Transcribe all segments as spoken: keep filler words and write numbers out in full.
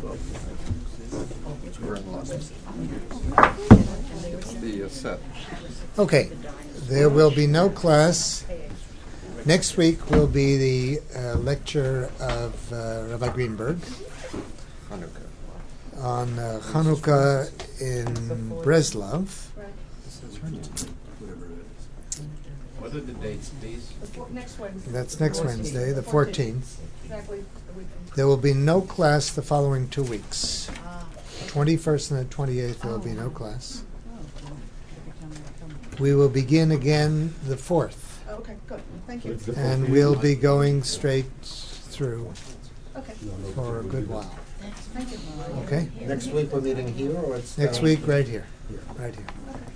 We're in lost. The uh, set. Okay, there will be no class. Next week will be the uh, lecture of uh, Rabbi Greenberg Hanukkah. on uh, Hanukkah in Breslov. What are the dates, please? Next Wednesday. That's next Wednesday, the fourteenth. Exactly. a week from There will be no class the following two weeks. twenty-first and the twenty-eighth there will be no class. We will begin again the fourth. Oh, okay, good. Thank you. And we'll be going straight through Okay, for a good while. thank you. Okay? Next week we're meeting here, or it's Next down- week, right here. Right here.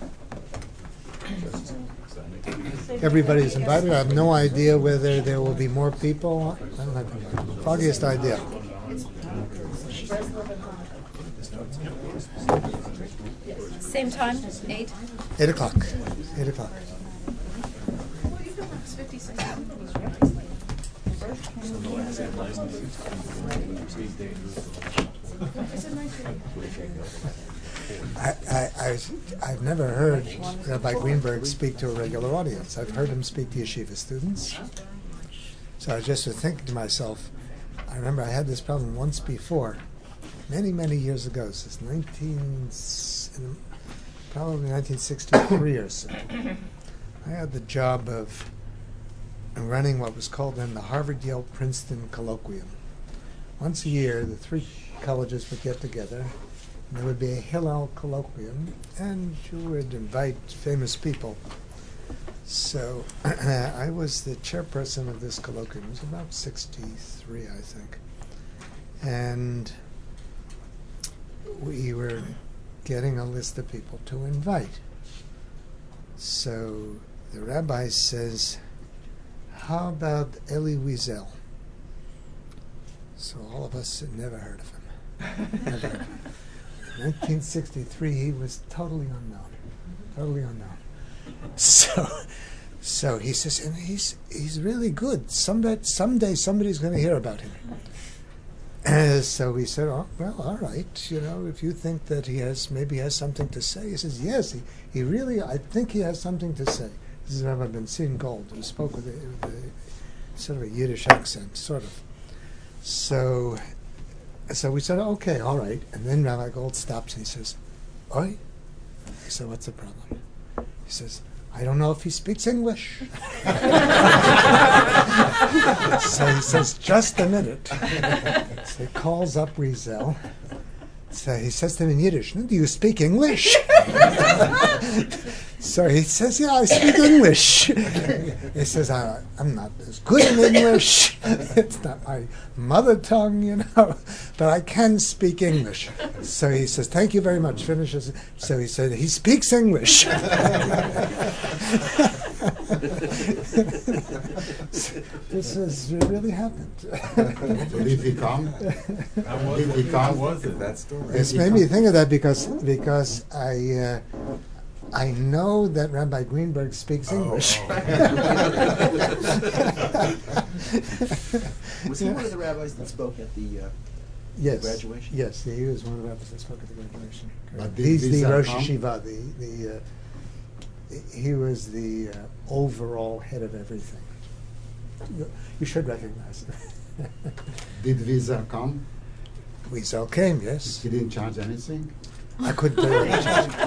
Everybody's invited. I have no idea whether there will be more people. I don't have the foggiest idea. Same time, eight. Eight o'clock. Eight o'clock. Well, you can have fifty-six. I, I, I, I've never heard Rabbi Greenberg speak to a regular audience. I've heard him speak to yeshiva students. So I just was thinking to myself, I remember I had this problem once before, many, many years ago, since nineteen, probably nineteen sixty-three or so. I had the job of running what was called then the Harvard Yale Princeton Colloquium. Once a year, the three colleges would get together, and there would be a Hillel colloquium, and you would invite famous people. So I was the chairperson of this colloquium. It was about sixty-three, I think. And we were getting a list of people to invite. So the rabbi says, how about Elie Wiesel? So all of us had never heard of him. Never heard of him. nineteen sixty-three, he was totally unknown. Totally unknown. So, so he says, and he's he's really good. Someday, someday somebody's going to hear about him. Uh, so we said, oh, well, all right. You know, if you think that he has maybe has something to say, he says, yes, he, he really, I think he has something to say. This is Rabbi Ben Gold, who spoke with a, with a sort of a Yiddish accent, sort of. So, so we said, okay, all right. And then Rabbi Gold stops and he says, oi? I said, what's the problem? He says, I don't know if he speaks English. So he says, just a minute. So he calls up Wiesel. So he says to him in Yiddish, do you speak English? So he says, yeah, I speak English. He says, I, I'm not as good in English. It's not my mother tongue, you know, but I can speak English. So he says, thank you very much. Finishes. So he said, he speaks English. This has really happened. So did he come? How was Did he it? How come? was it? That story. It's made me think of that because because I uh, I know that Rabbi Greenberg speaks English. Was he one of the rabbis that spoke at the uh, Yes. graduation? Yes, he was one of the rabbis that spoke at the graduation. But did He's the Wiesel Rosh come? Yeshiva. The the uh, he was the uh, overall head of everything. You, you should recognize him. Did Wiesel come? Wiesel came, yes. He didn't charge anything? I couldn't tell you.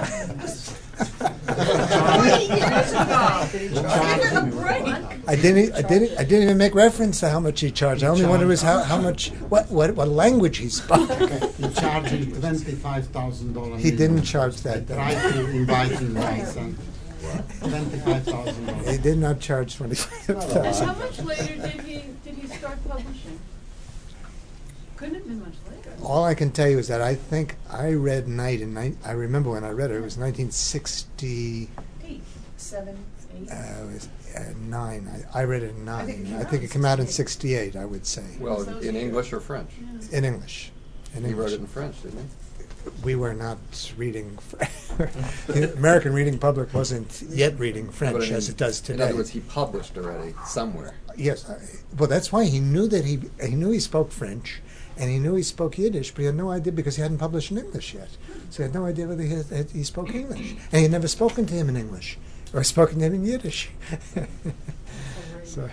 I didn't. I didn't. I didn't even make reference to how much he charged. I only wondered was how, how much, what, what, what language he spoke. He charged him twenty-five thousand dollars. He didn't charge that. I tried to invite him once, and twenty-five thousand He dollars. did not charge twenty-five And thousand. how much later did he, did he start publishing? Couldn't have been much later. All I can tell you is that I think I read Night in ni- I remember when I read it. It was nineteen sixty. Eight, seven, eight. Uh, it was uh, nine. I, I read it in nine. I think it came I out think in it came out in sixty-eight. sixty-eight. I would say Well, in English or French? Yeah. in English. In He English. wrote it in French, didn't he? We were not reading. Fr- the American reading public wasn't yet reading But French in- as it does In today. other words, he published already somewhere. Yes. I- Well, that's why he knew that he he knew he spoke French, And he knew he spoke Yiddish, but he had no idea because he hadn't published in English yet. So he had no idea whether he, had, he spoke English. And he had never spoken to him in English or spoken to him in Yiddish. So,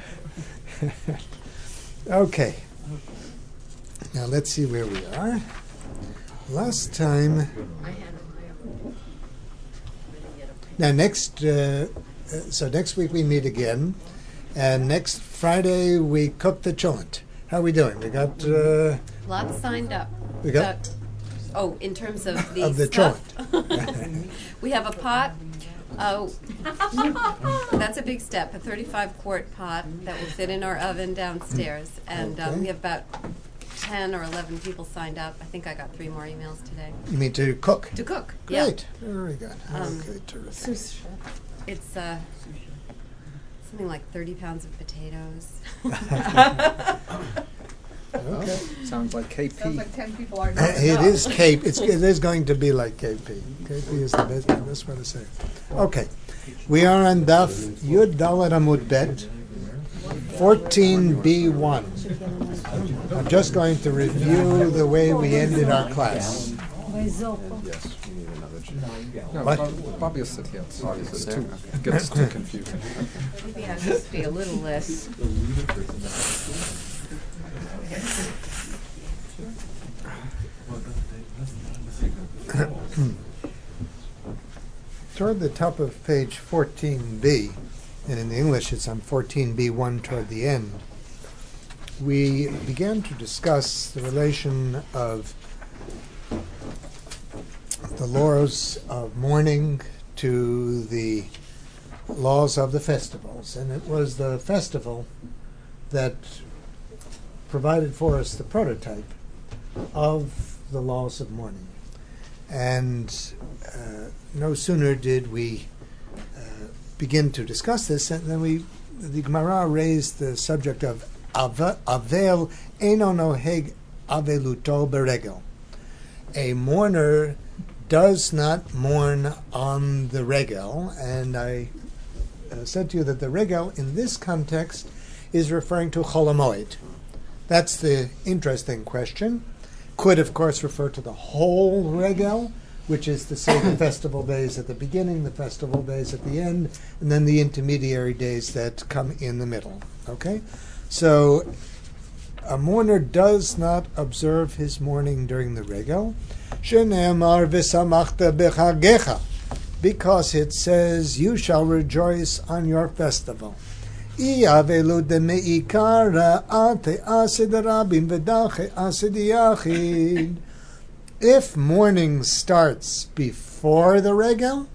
okay. Now let's see where we are. Last time. Now next, uh, uh, so next week we meet again, and next Friday we cook the cholent. How are we doing? We got. Uh, Lots signed up. We got- Uh, oh, in terms of the Of the stuff. We have a pot. Oh, that's a big step. A thirty-five quart pot that will fit in our oven downstairs, and um, Okay. we have about ten or eleven people signed up. I think I got three more emails today You mean to cook? to cook. Great. Very good. Um, okay, terrific. Yeah, it's uh, something like thirty pounds of potatoes. Okay. Sounds like K P. Sounds like ten people are. Uh, It is K P. It's, it is going to be like K P. K P is the best, best way to say it. Okay. We are on Daf Yud Dalet Amud Bet, fourteen B one. I'm just going to review the way we ended our class. Yes, we need another chair. No, What? Bob, Bob, you'll sit here. Sorry, it's too, it gets too confusing. Maybe I should be a little less. Toward the top of page fourteen B, and in English it's on fourteen B one toward the end, we began to discuss the relation of the laws of mourning to the laws of the festivals. And it was the festival that provided for us the prototype of the laws of mourning. And uh, no sooner did we uh, begin to discuss this, and then we, the Gemara raised the subject of ave- avel eno noheg aveluto beregel. A mourner does not mourn on the regel, and I uh, said to you that the regel in this context is referring to Chol HaMoed. That's the interesting question. Could, of course, refer to the whole regel, which is to say the festival days at the beginning, the festival days at the end, and then the intermediary days that come in the middle. Okay? So a mourner does not observe his mourning during the regel, shene'emar v'samachta b'chagecha, because it says, you shall rejoice on your festival. If mourning starts before the regel,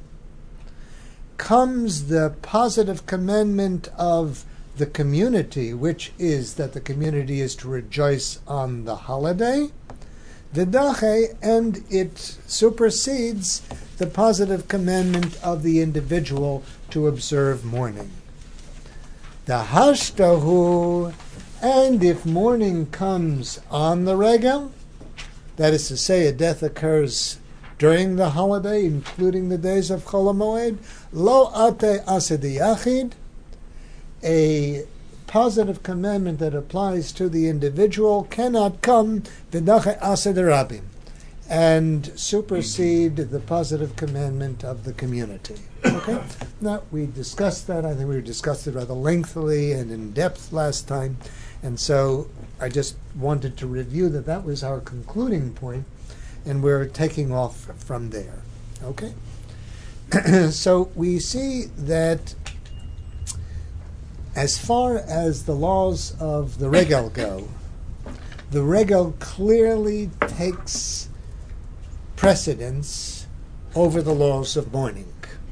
comes the positive commandment of the community, which is that the community is to rejoice on the holiday, v'dache, and it supersedes the positive commandment of the individual to observe mourning. The hashtahu, and if mourning comes on the regel, that is to say, a death occurs during the holiday, including the days of Chol HaMoed, lo ate asedi yachid, a positive commandment that applies to the individual cannot come v'dache ased rabim, and supersede the positive commandment of the community. Okay? Now, we discussed that. I think we discussed it rather lengthily and in depth last time. And so I just wanted to review that that was our concluding point, and we're taking off from there. Okay? So we see that as far as the laws of the regel go, the regel clearly takes precedence over the laws of mourning.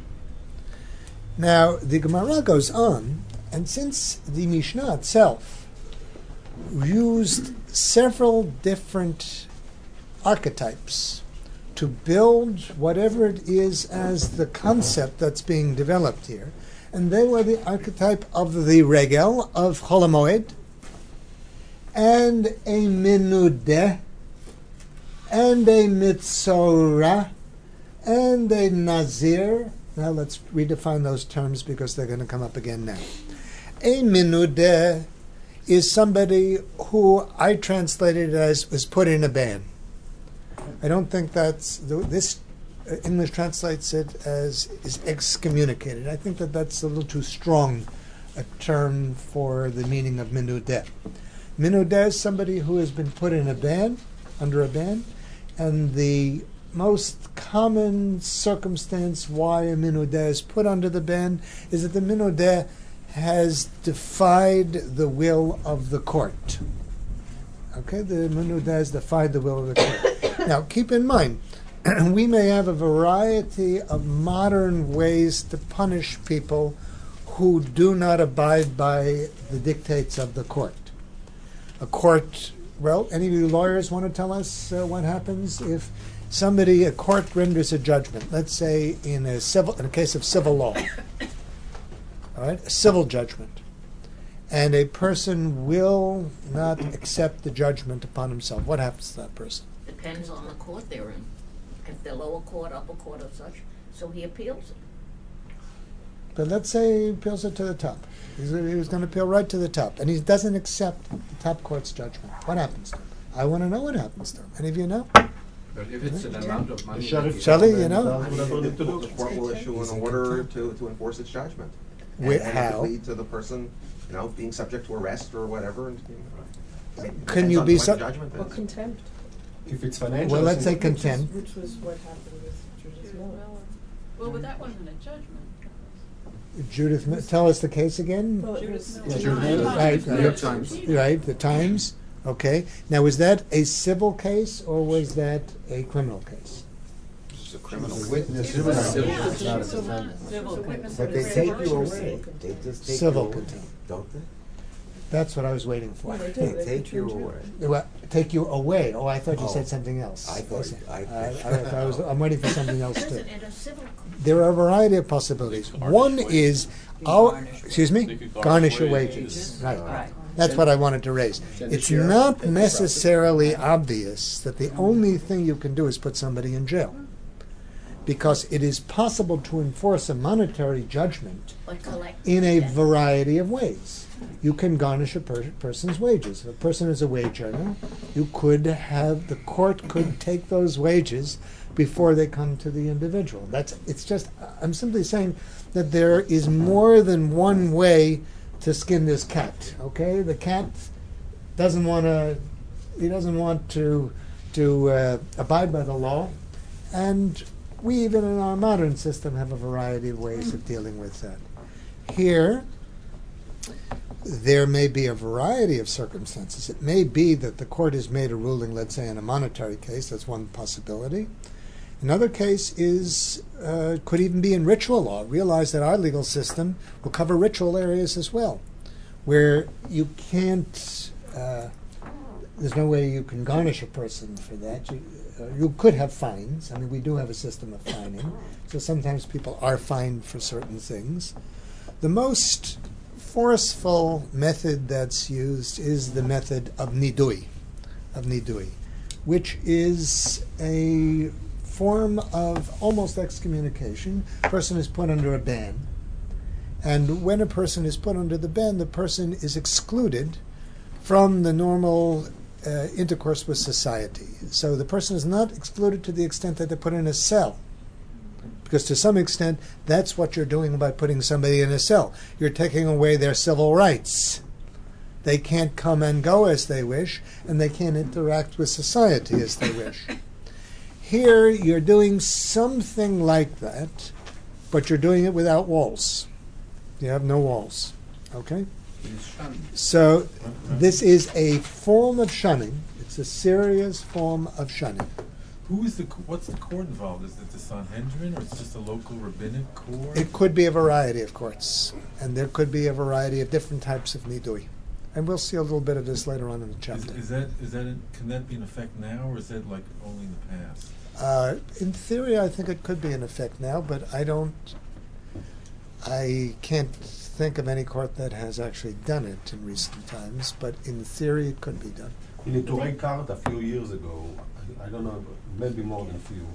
Now, the Gemara goes on, and since the Mishnah itself used several different archetypes to build whatever it is as the concept that's being developed here, and they were the archetype of the regel of Chol HaMoed, and a minudeh, and a mitzorah, and a nazir. Now let's redefine those terms because they're going to come up again now. A minudeh is somebody who I translated as was put in a ban. I don't think that's this uh, English translates it as is excommunicated. I think that that's a little too strong a term for the meaning of minudeh. Minudeh is somebody who has been put in a ban, under a ban, and the most common circumstance why a minudeh is put under the ban is that the minudeh has defied the will of the court. Okay, the minudeh has defied the will of the court. Now, keep in mind, we may have a variety of modern ways to punish people who do not abide by the dictates of the court. A court, well, any of you lawyers want to tell us uh, what happens if somebody, a court renders a judgment, let's say in a civil, in a case of civil law, all right, a civil judgment, and a person will not accept the judgment upon himself. What happens to that person? Depends on the court they're in. If they're lower court, upper court, or such, so he appeals it. But let's say he appeals it to the top. He's, he was going to appeal right to the top, and he doesn't accept the top court's judgment. What happens to him? I want to know what happens to him. Any of you know? But if it's an amount of money. Shelley, you know? The court will issue an order to, to enforce its judgment. And, With and how? it could lead to the person, you know, being subject to arrest or whatever. And, you know, it Can depends you on be what so- the judgment Or is. contempt. If it's financial. Well, let's say Which is- contempt. Which was what happened with Judith Miller. Well, but that wasn't a judgment. Judith, Mi- tell us the case again. Well, it Judith was- Miller. Right, right. New York Times. Right, the Times. Okay. Now, was that a civil case or was that a criminal case? It's a criminal. The witness, It was not civil. a Civil. defendant. Civil. Witness But they was take very you much away. civil. They just take Civil you away, contempt. don't they? That's what I was waiting for. Well, they They did. They take you put in away. jail. Well, take you away. Oh, I thought you Oh. said something else. I thought- see. I- I, I, I was, I'm waiting for something else Says too. it in a civil court. There are a variety of possibilities. One is, our, excuse me, They could garnish garnish your wages. wages. Right. Right. That's what I wanted to raise. Send the It's sheriff, not take the necessarily obvious that the only thing you can do is put somebody in jail, because it is possible to enforce a monetary judgment But collect. in a debt. variety of ways. You can garnish a per- person's wages. If a person is a wage earner, you could have, the court could take those wages before they come to the individual. That's, it's just, I'm simply saying that there is more than one way to skin this cat, okay? The cat doesn't want to, he doesn't want to, to uh, abide by the law, and we even in our modern system have a variety of ways of dealing with that. Here, there may be a variety of circumstances. It may be that the court has made a ruling, let's say, in a monetary case. That's one possibility. Another case is, uh, could even be in ritual law. Realize that our legal system will cover ritual areas as well, where you can't, uh, there's no way you can garnish a person for that. You, uh, you could have fines. I mean, we do have a system of fining. So sometimes people are fined for certain things. The most forceful method that's used is the method of nidui, of nidui, which is a form of almost excommunication. A person is put under a ban, and when a person is put under the ban, the person is excluded from the normal uh, intercourse with society. So the person is not excluded to the extent that they're put in a cell, because to some extent that's what you're doing by putting somebody in a cell. You're taking away their civil rights. They can't come and go as they wish, and they can't interact with society as they wish. Here you're doing something like that, but you're doing it without walls. You have no walls. Okay? So this is a form of shunning. It's a serious form of shunning. Who is the, co- what's the court involved? Is it the Sanhedrin or it's just a local rabbinic court? It could be a variety of courts, and there could be a variety of different types of nidui. And we'll see a little bit of this later on in the Is, chapter. is that, is that, in, can that be in effect now or is that like only in the past? Uh, in theory, I think it could be in effect now, but I don't, I can't think of any court that has actually done it in recent times, but in theory it could be done. In the Touareg court a few years ago, I, I don't know, maybe more than a few,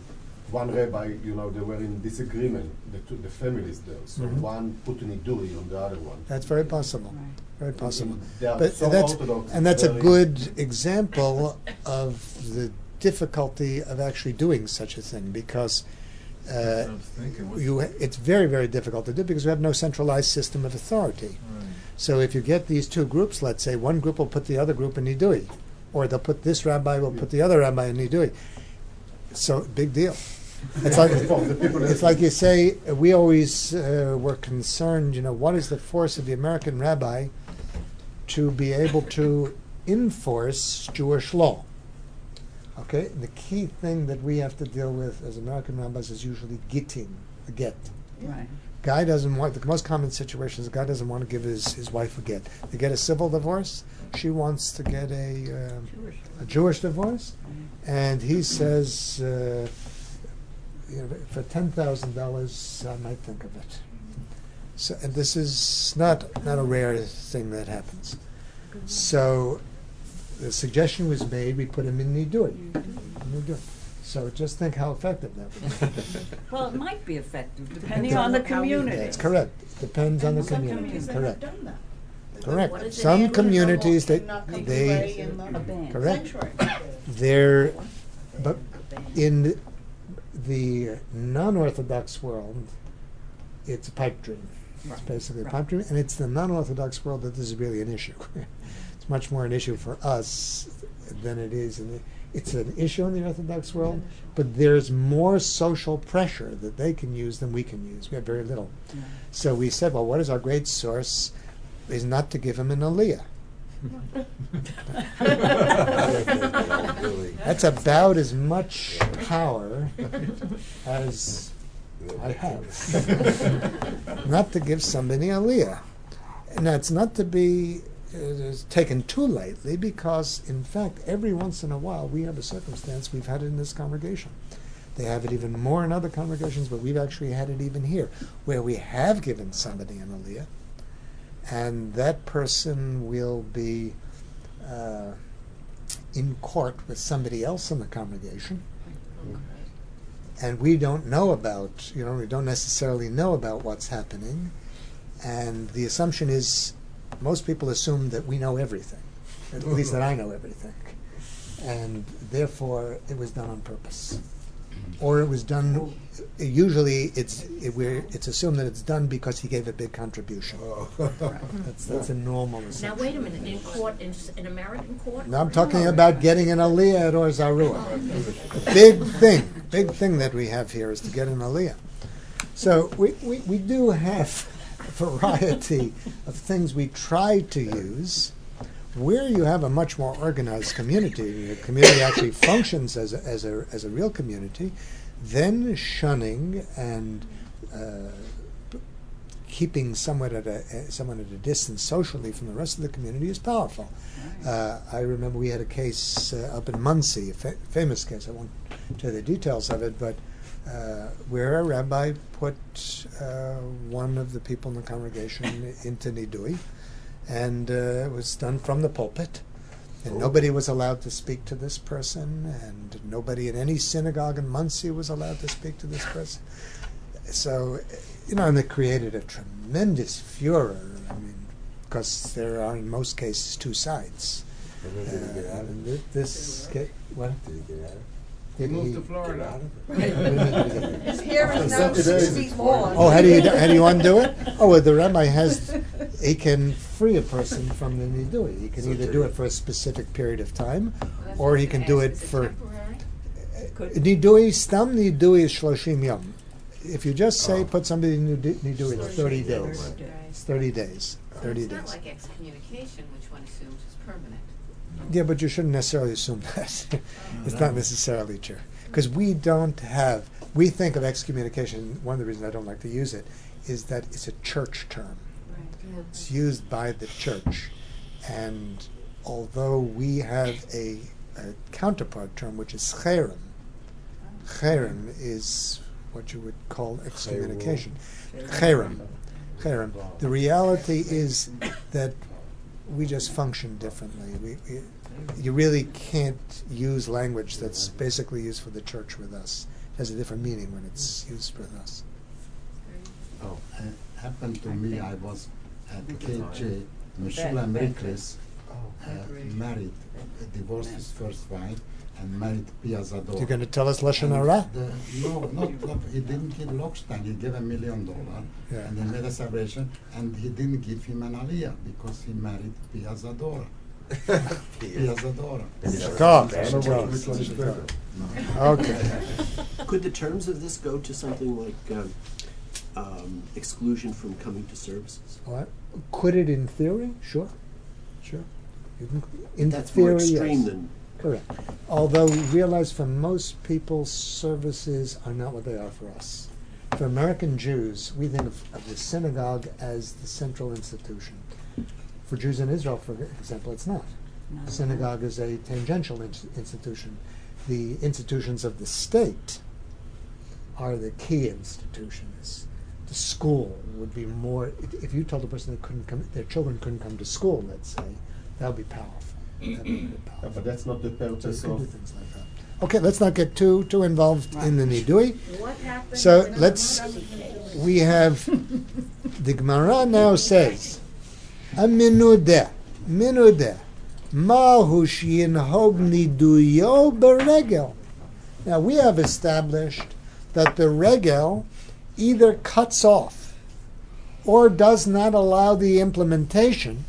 one rabbi, you know, they were in disagreement, the two, the families there. So Mhm. one put an idui on the other one. That's very possible. Very possible. They are But so that's, orthodox, and that's a very- good example of the difficulty of actually doing such a thing, because That's uh, what I was thinking. What's- you, it's very, very difficult to do because we have no centralized system of authority. Right. So if you get these two groups, let's say, one group will put the other group in Nidui, or they'll put this rabbi will put the other rabbi in Nidui. So big deal. It's like it's like you say. uh, We always uh, were concerned. You know, what is the force of the American rabbi to be able to enforce Jewish law? Okay, the key thing that we have to deal with as American rabbis is usually gittin, a get. Right. Guy doesn't want, the most common situation is a guy doesn't want to give his, his wife a get. They get a civil divorce, she wants to get a, um, a Jewish divorce, and he says, uh, you know, for ten thousand dollars, I might think of it. So, and this is not, not a rare thing that happens. So the suggestion was made, we put him in Nidui. Nidui. So just think how effective that would be. Well, it might be effective, depending on the community. That's correct. Depends on the Some community. communities Correct. Done that. What Correct. is it, Some Andrew? communities they Not come they away in the A ban. correct. sanctuary. They're but in the non-Orthodox world, it's a pipe dream. It's Right. basically a Right. pipe dream, and it's the non-Orthodox world that this is really an issue. It's much more an issue for us than it is in the. It's an issue in the Orthodox world, but there's more social pressure that they can use than we can use. We have very little. Yeah. So we said, well, what is our great source? Is not to give him an aliyah. That's about as much power as I have. Not to give somebody aliyah. And that's not to be uh, taken too lightly, because in fact every once in a while we have a circumstance, we've had it in this congregation. They have it even more in other congregations, but we've actually had it even here, where we have given somebody an aliyah, and that person will be uh, in court with somebody else in the congregation, and we don't know about, you know, we don't necessarily know about what's happening, and the assumption is, most people assume that we know everything, at least that I know everything, and therefore it was done on purpose. Or it was done, usually it's it, we're, it's assumed that it's done because he gave a big contribution. That's, that's a normal Now, assumption. wait a minute, in court, in, s- in American court? Now I'm talking about getting an aliyah at Or Zarua. Big thing, big thing that we have here is to get an aliyah. So we, we, we do have a variety of things we try to use. Where you have a much more organized community, the community actually functions as a, as a, as a real community, then shunning and uh, keeping somewhat at a, uh, someone at a distance socially from the rest of the community is powerful. Uh, I remember we had a case uh, up in Muncie, a fa- famous case, I won't tell you the details of it, but uh, where a rabbi put uh, one of the people in the congregation into Nidui, and uh, it was done from the pulpit, and nobody was allowed to speak to this person, and nobody in any synagogue in Muncie was allowed to speak to this person. So, you know, and it created a tremendous furor, I mean, because there are in most cases two sides. And then did he get out of and it? thi- this, ca- what? Did he get out of it? Did He moved he- to Florida. His hair is now six feet long. Oh, how do you how do you undo it? Oh, well, the rabbi has, he can free a person from the nidui. He can either do it for a specific period of time, or he can do it for nidui. Stam nidui is shloshim yom. If you just say put somebody in nidui, nidui, it's thirty days. It's thirty days. Thirty It's not days. like excommunication, which one assumes is permanent. Yeah, but you shouldn't necessarily assume that. It's not necessarily true. Because we don't have, we think of excommunication, one of the reasons I don't like to use it, is that it's a church term. It's used by the church. And although we have a, a counterpart term, which is cherem, cherem is what you would call excommunication. Cherem. Cherem. The reality is that we just function differently. We, we, you really can't use language that's basically used for the church with us. has a different meaning when it's used for us. Oh, it happened to me. I was at K J. Meshulam Riklis uh, married, uh, divorced his first wife, and married Pia Zador. You're going to tell us Lashon Hara? The- No, not, not, he didn't give Lockstein, he gave a million dollars, Yeah. and they made a celebration, and he didn't give him an aliyah, because he married Pia Zadora. Pia Zadora. Shakar, I don't know which one is Shakar. better. Okay. Could the terms of this go to something like um, um, exclusion from coming to services? What? Could it in theory? Sure. Sure. You can, in That's theory, more extreme yes. than. Correct. Although realize for most people, services are not what they are for us. For American Jews, we think of, of the synagogue as the central institution. For Jews in Israel, for example, it's not. No. Synagogue is a tangential in- institution. The institutions of the state are the key institutions. The school would be more. If you told a person they couldn't come, their children couldn't come to school, let's say, that would be powerful. That would be very Yeah, powerful. but that's not the So you purpose can do of. things like that. Okay, let's not get too too involved in the nidui. What happened? So when let's. the case? We have the Gemara now says, a minudeh, minudeh, mahu shinhog niduyo beregel. Now we have established that the regel either cuts off or does not allow the implementation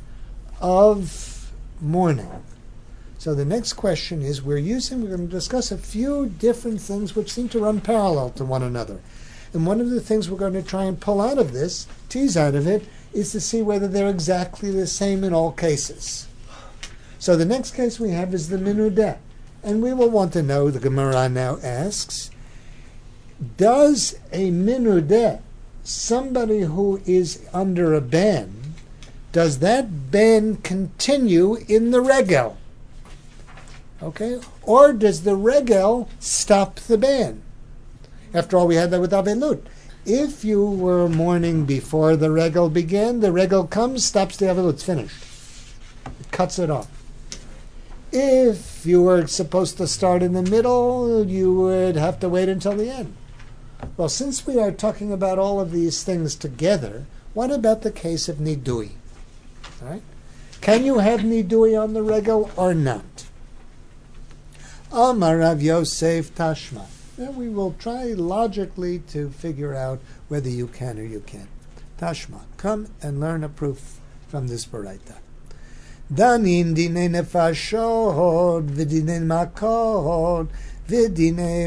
of mourning. So the next question is, we're using, we're going to discuss a few different things which seem to run parallel to one another. And one of the things we're going to try and pull out of this, tease out of it, is to see whether they're exactly the same in all cases. So the next case we have is the minudeh. And we will want to know, the Gemara now asks, does a minudeh, somebody who is under a ban, does that ban continue in the regel? Okay? Or does the regel stop the ban? After all, we had that with Avelut. If you were mourning before the regel began, the regel comes, stops the Avelut, it's finished. It cuts it off. If you were supposed to start in the middle, you would have to wait until the end. Well, since we are talking about all of these things together, what about the case of nidui? All right? Can you have nidui on the regel or not? Amar Rav Yosef Tashma. Now we will try logically to figure out whether you can or you can't. Tashma, come and learn a proof from this Baraita. Danin dinei nefashot v'dinei makot v'dinei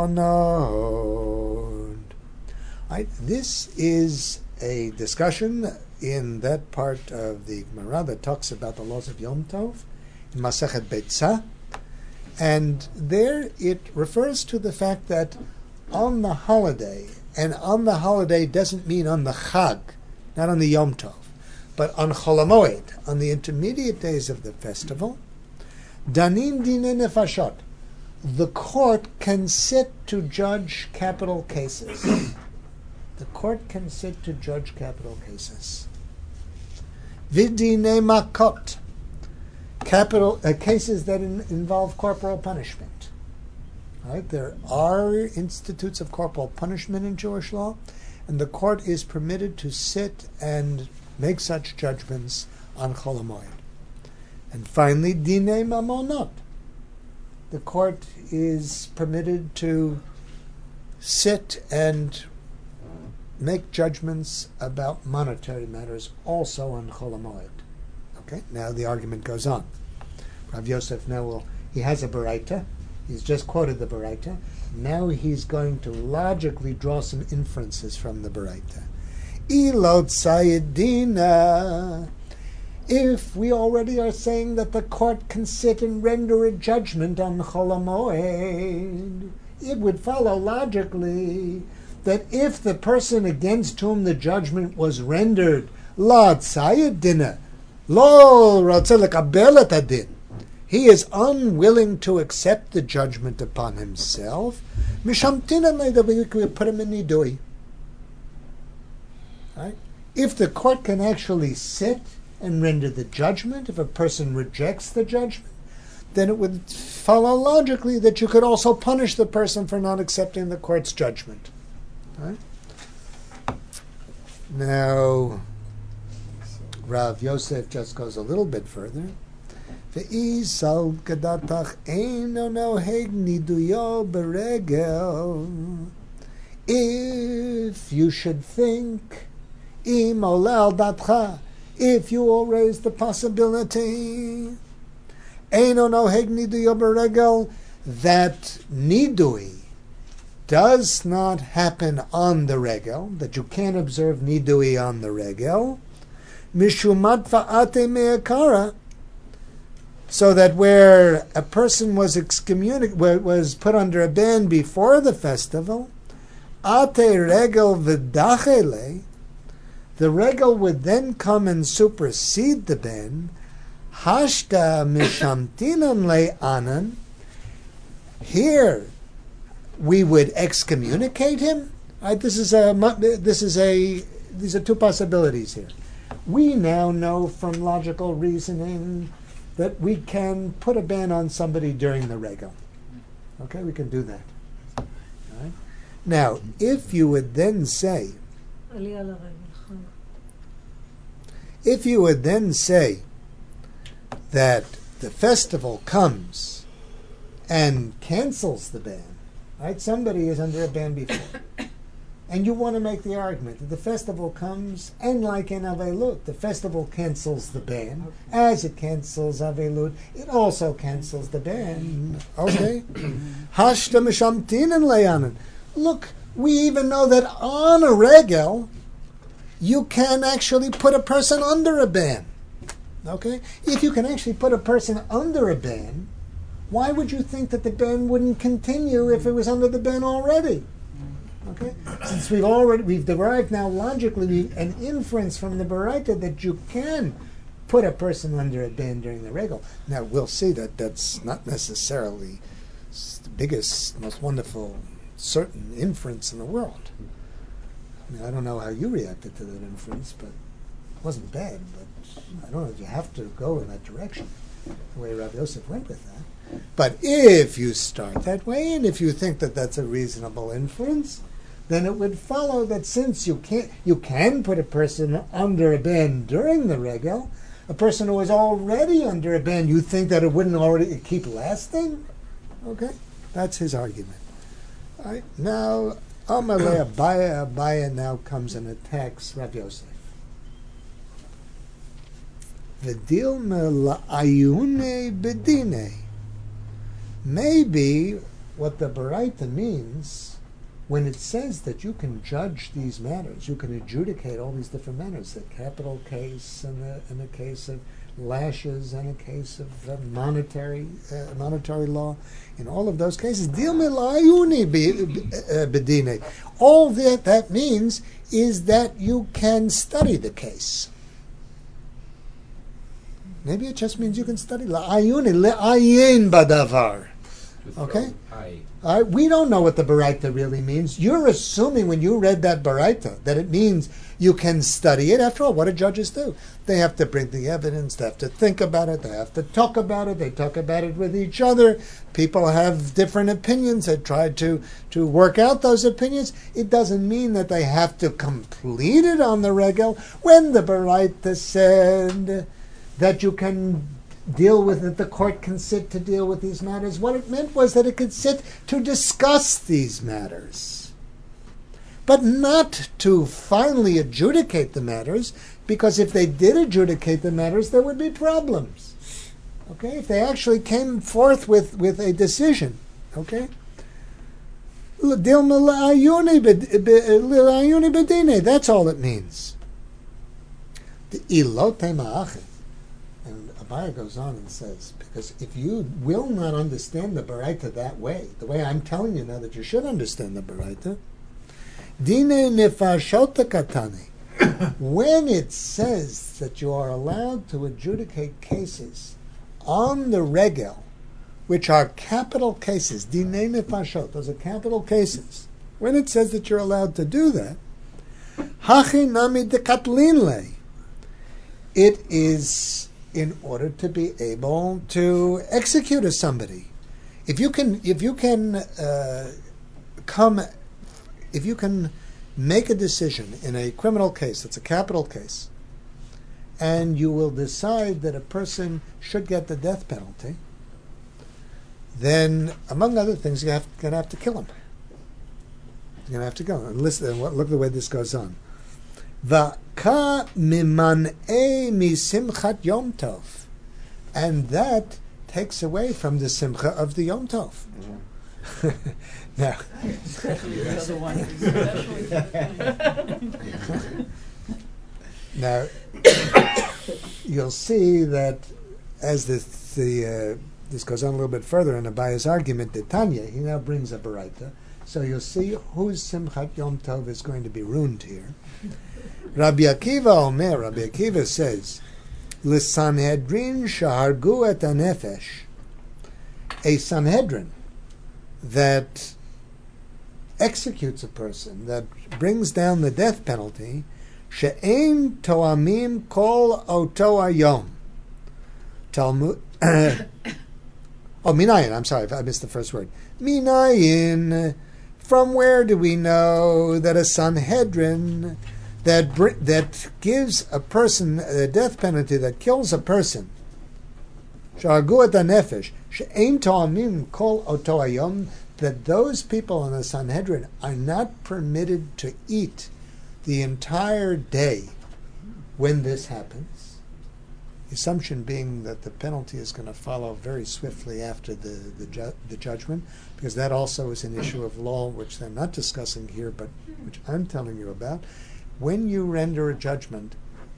mamonot. Right, this is a discussion in that part of the Gemara that talks about the laws of Yom Tov in Masechet Beitzah. And there it refers to the fact that on the holiday, and on the holiday doesn't mean on the Chag, not on the Yom Tov, but on Chol HaMoed, on the intermediate days of the festival, Danin Dinei Nefashot, the court can sit to judge capital cases. The court can sit to judge capital cases. Vidinei Makot, capital uh, cases that in, involve corporal punishment. Right? There are institutes of corporal punishment in Jewish law, and the court is permitted to sit and make such judgments on Chol HaMoed. And finally, Dinei Mamonot. The court is permitted to sit and make judgments about monetary matters also on Chol HaMoed. Okay, now the argument goes on. Rav Yosef now will, he has a Baraita, he's just quoted the Baraita, now he's going to logically draw some inferences from the Baraita. Ilot Sayedina, if we already are saying that the court can sit and render a judgment on Chol HaMoed, it would follow logically that if the person against whom the judgment was rendered, Lod Sayedina, Lo Ratzeh lekabel et hadin, he is unwilling to accept the judgment upon himself, Mishamtinan le'davar, we put him in nidui. Right? If the court can actually sit and render the judgment, if a person rejects the judgment, then it would follow logically that you could also punish the person for not accepting the court's judgment. Right? Now, Rav Yosef just goes a little bit further. Ve'isal gadatach eino noheg niduyo beregel. If you should think, im olal datcha, if you will raise the possibility, eino noheg niduyo beregel, that nidui does not happen on the regel, that you can't observe nidui on the regel, mishumat fa'ate me'akara, so that where a person was excommunicated, was put under a ban before the festival, ate regel v'dachele, the regel would then come and supersede the ban, hashta mishamtinan le'anan, here we would excommunicate him. Right? This is a. This is a. These are two possibilities here. We now know from logical reasoning that we can put a ban on somebody during the regel. Okay, we can do that. All right? Now, if you would then say, if you would then say that the festival comes and cancels the ban. Right? Somebody is under a ban before. And you want to make the argument that the festival comes, and like in Avelut, the festival cancels the ban. As it cancels Avelut, it also cancels the ban. Okay? Hashta mishamtinan leyanan. Look, we even know that on a regel, you can actually put a person under a ban. Okay? If you can actually put a person under a ban, why would you think that the ban wouldn't continue if it was under the ban already? Okay, since we've already we've derived now logically an inference from the Baraita that you can put a person under a ban during the regel. Now we'll see that that's not necessarily the biggest, most wonderful, certain inference in the world. I mean, I don't know how you reacted to that inference, but it wasn't bad. But I don't know if you have to go in that direction, the way Rav Yosef went with that. But if you start that way, and if you think that that's a reasonable inference, then it would follow that since you can't, you can put a person under a ban during the regel, a person who is already under a ban, you think that it wouldn't already keep lasting? Okay, that's his argument. All right, now Amalei Abaya, Abaya now comes and attacks Rav Yosef. V'dilma la'ayune bedine. Maybe what the Baraita means when it says that you can judge these matters, you can adjudicate all these different matters, the capital case and the, and the case of lashes and a case of uh, monetary uh, monetary law, in all of those cases, bedine. All that that means is that you can study the case. Maybe it just means you can study la'ayuni, le'ayin badavar. Okay? Uh, we don't know what the Baraita really means. You're assuming when you read that Baraita that it means you can study it. After all, what do judges do? They have to bring the evidence, they have to think about it, they have to talk about it, they talk about it with each other. People have different opinions, they try to, to work out those opinions. It doesn't mean that they have to complete it on the regel. When the Baraita said that you can deal with it, the court can sit to deal with these matters, what it meant was that it could sit to discuss these matters, but not to finally adjudicate the matters, because if they did adjudicate the matters, there would be problems. Okay? If they actually came forth with, with a decision. Okay? That's all it means. The ilote ma'achim. And Abaya goes on and says, because if you will not understand the Baraita that way, the way I'm telling you now that you should understand the Baraita, Dine nefashot katane, when it says that you are allowed to adjudicate cases on the regel, which are capital cases, Dine nefashot, those are capital cases, when it says that you're allowed to do that, Hachi nami de katlin le, it is in order to be able to execute a somebody. If you can, if you can uh, come, if you can make a decision in a criminal case, that's a capital case, and you will decide that a person should get the death penalty, then, among other things, you're going to have to kill him. You're going to have to kill him. And listen, look at the way this goes on. Va'ka miman'e misimchat Yom Tov. And that takes away from the simcha of the Yom Tov. Mm. Now, Especially the other one. now, you'll see that as the, the uh, this goes on a little bit further in Abaya's argument, the Tanya, he now brings a baraita. So you'll see whose Simchat Yom Tov is going to be ruined here. Rabbi Akiva Omer, Rabbi Akiva says, L'Sanhedrin shahargu et hanefesh, a Sanhedrin that executes a person, that brings down the death penalty, she'ein toamim kol oto hayom. Talmud. Oh, minayin, I'm sorry, I missed the first word. Minayin, from where do we know that a Sanhedrin that br- that gives a person a death penalty, that kills a person, Sharguat HaNefesh, she'ein to'amim kol oto hayom, that those people in the Sanhedrin are not permitted to eat the entire day when this happens. The assumption being that the penalty is going to follow very swiftly after the, the, ju- the judgment, because that also is an issue of law which they're not discussing here, but which I'm telling you about. When you render a judgment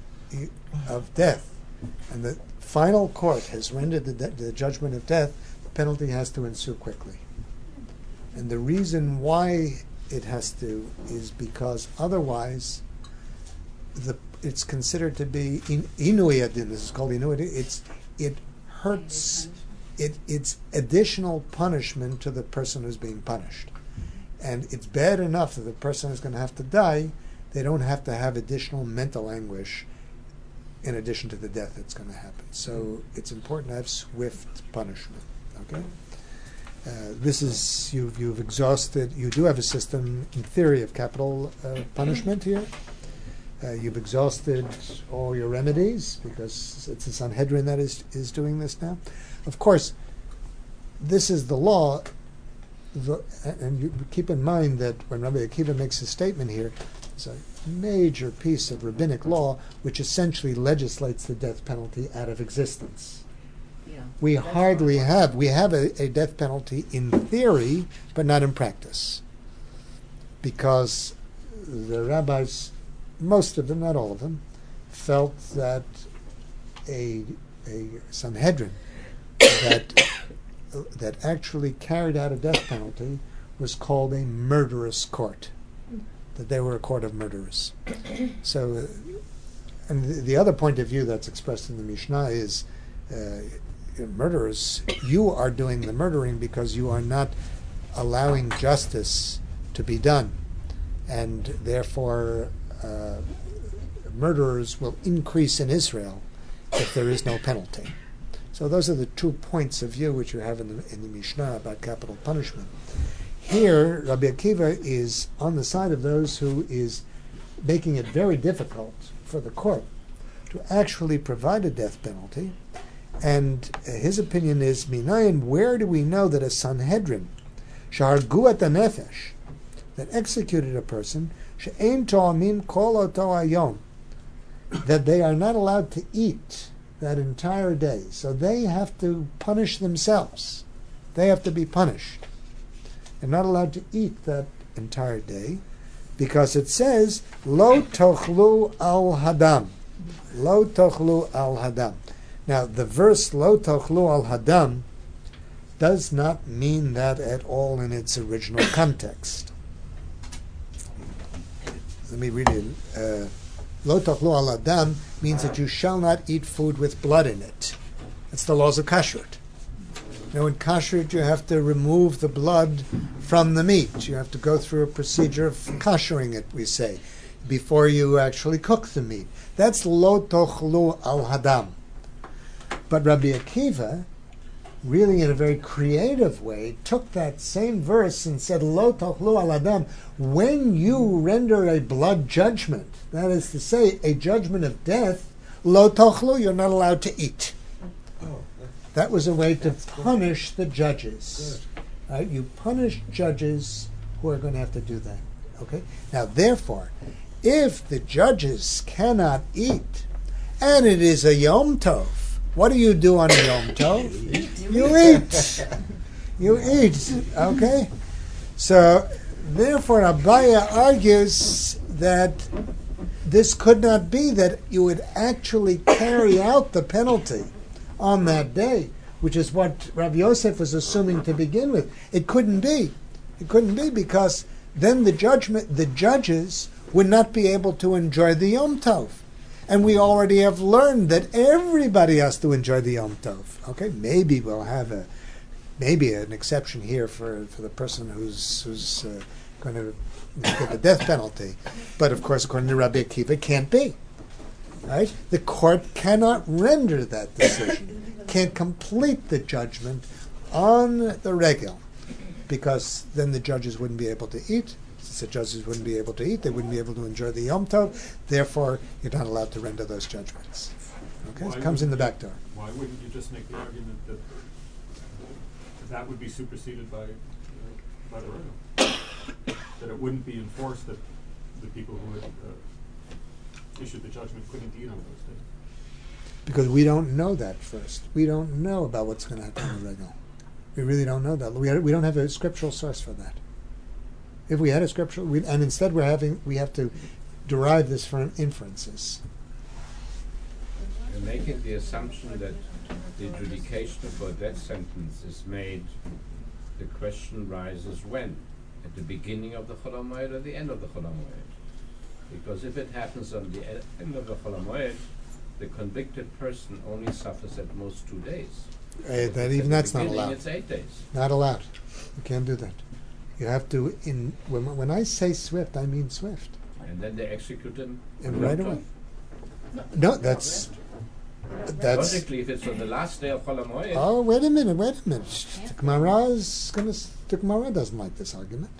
of death, and the final court has rendered the, de- the judgment of death, the penalty has to ensue quickly. And the reason why it has to is because otherwise the it's considered to be in, inuyadin. This is called inuyadin. It's it hurts. It it's additional punishment to the person who's being punished, and it's bad enough that the person is going to have to die. They don't have to have additional mental anguish in addition to the death that's going to happen. So it's important to have swift punishment. Okay. Uh, this is you've you've exhausted. You do have a system in theory of capital uh, punishment here. Uh, you've exhausted all your remedies because it's the Sanhedrin that is, is doing this now. Of course, this is the law, the, and you keep in mind that when Rabbi Akiva makes a statement here, it's a major piece of rabbinic law which essentially legislates the death penalty out of existence. Yeah, we hardly have, we have a, a death penalty in theory, but not in practice. Because the rabbis, most of them, not all of them, felt that a a Sanhedrin that that actually carried out a death penalty was called a murderous court. That they were a court of murderers. So, and the, the other point of view that's expressed in the Mishnah is, uh, murderers, you are doing the murdering because you are not allowing justice to be done, and therefore Uh, murderers will increase in Israel if there is no penalty. So those are the two points of view which you have in the, in the Mishnah about capital punishment. Here, Rabbi Akiva is on the side of those who is making it very difficult for the court to actually provide a death penalty. And uh, his opinion is, Minayin, where do we know that a Sanhedrin, Shargu et HaNefesh, that executed a person, she'ein to'amim kol oto hayom, that they are not allowed to eat that entire day. So they have to punish themselves. They have to be punished. They're not allowed to eat that entire day because it says, Lo tochlu al hadam. Lo tochlu al hadam. Now, the verse Lo tochlu al hadam does not mean that at all in its original context. Let me read it. Uh, Lo tochlu al hadam means that you shall not eat food with blood in it. That's the laws of kashrut. Now, in kashrut, you have to remove the blood from the meat. You have to go through a procedure of koshering it, we say, before you actually cook the meat. That's lo tochlu al hadam. But Rabbi Akiva, really in a very creative way, took that same verse and said, Lo tochlu al adam, when you render a blood judgment, that is to say, a judgment of death, lo tochlu, you're not allowed to eat. Oh, That was a way to punish the judges. Right? You punish judges who are going to have to do that. Okay? Now, therefore, if the judges cannot eat, and it is a Yom Tov, what do you do on a Yom Tov? You eat. You eat. Okay? So, therefore, Abaya argues that this could not be, that you would actually carry out the penalty on that day, which is what Rav Yosef was assuming to begin with. It couldn't be. It couldn't be because then the judgment, the judges would not be able to enjoy the Yom Tov. And we already have learned that everybody has to enjoy the Yom Tov. Okay, maybe we'll have a, maybe an exception here for, for the person who's who's uh, going to get the death penalty. But of course, according to Rabbi Akiva, it can't be. Right? The court cannot render that decision, can't complete the judgment on the regel, because then the judges wouldn't be able to eat. Since the judges wouldn't be able to eat, they wouldn't be able to enjoy the Yom Tov. Therefore, you're not allowed to render those judgments. Okay, Why it comes in the wouldn't back you- door. Why wouldn't you just make the argument that that would be superseded by, uh, by the regel? That it wouldn't be enforced that the people who had uh, issued the judgment couldn't eat on those days? Because we don't know that first. We don't know about what's going to happen in the regel. We really don't know that. We, we don't have a scriptural source for that. If we had a scriptural, we, and instead we're having, we have to derive this from inferences. You're making the assumption that the adjudication for a death sentence is made, the question rises when? At the beginning of the Chol HaMoed or the end of the Chol HaMoed? Because if it happens on the e- end of the Chol HaMoed, the convicted person only suffers at most two days. Uh, If that it's even at that's the not beginning, allowed. It's eight days. Not allowed. You can't do that. You have to, in when, when I say swift, I mean swift. And then they execute them. And right away. No, that's that's. Logically, if it's on the last day of Chol HaMoed. Oh, wait a minute, wait a minute. The Gemara is gonna. The Gemara doesn't like this argument.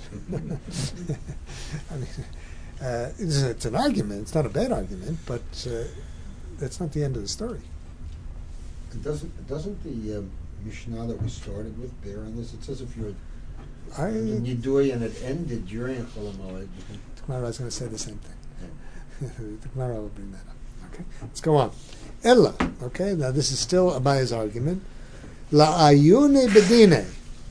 I mean, uh, it's, it's an argument. It's not a bad argument, but uh, that's not the end of the story. It doesn't doesn't the um, Mishnah that we started with bear on this? It says if you're I, in Nidui and it ended during Chol HaMoed, you can. The Gemara is going to say the same thing. The Gemara will bring that up. Okay, let's go on. Ella. Okay, now this is still Abaya's argument. La ayune bedine.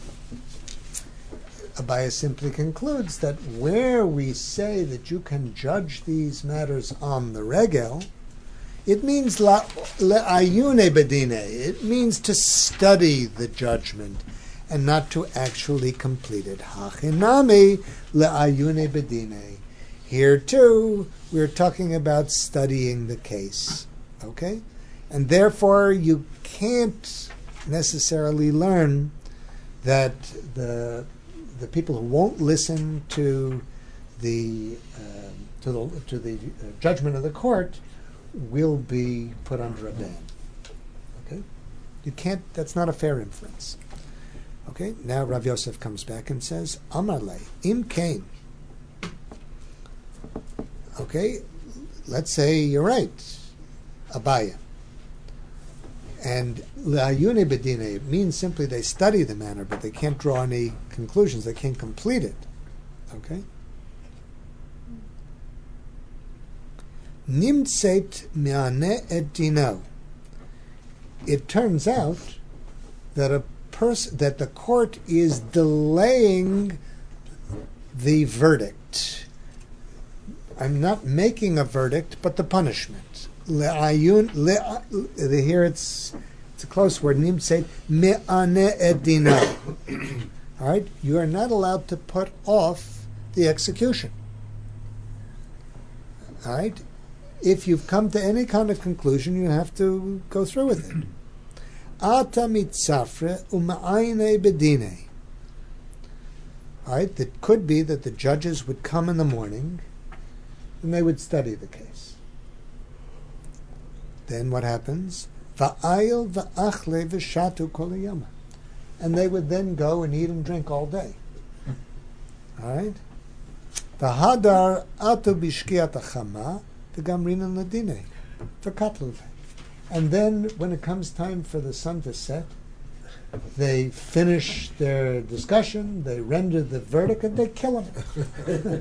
Abaya simply concludes that where we say that you can judge these matters on the regel, it means la ayune bedine. It means to study the judgment and not to actually complete it. Hachinami le'ayune bedine. Here too, we're talking about studying the case. Okay? And therefore, you can't necessarily learn that the the people who won't listen to the uh, to the to the uh, judgment of the court will be put under a ban. Okay? You can't. That's not a fair inference. Okay, now Rav Yosef comes back and says, Amarle, im kain. Okay, let's say you're right, Abaya. And le'ayune bedine, it means simply they study the matter, but they can't draw any conclusions, they can't complete it. Okay? Nimtzeit me'aneh et dino. It turns out that a Pers- that the court is delaying the verdict. I'm not making a verdict, but the punishment. Le'ayun, le, here it's it's a close word. Nimtzeit me'aneh et dino. All right, you are not allowed to put off the execution. All right, if you've come to any kind of conclusion, you have to go through with it. Ata mitzafre uma'ayne bedine. All right, it could be that the judges would come in the morning and they would study the case. Then what happens? Va'ayil va'achle v'shatu kol hayom. And they would then go and eat and drink all day. All right? V'hadar atu bishkiat hachama v'gamrinan ladine v'katlu. And then when it comes time for the sun to set, they finish their discussion, they render the verdict, and they kill him.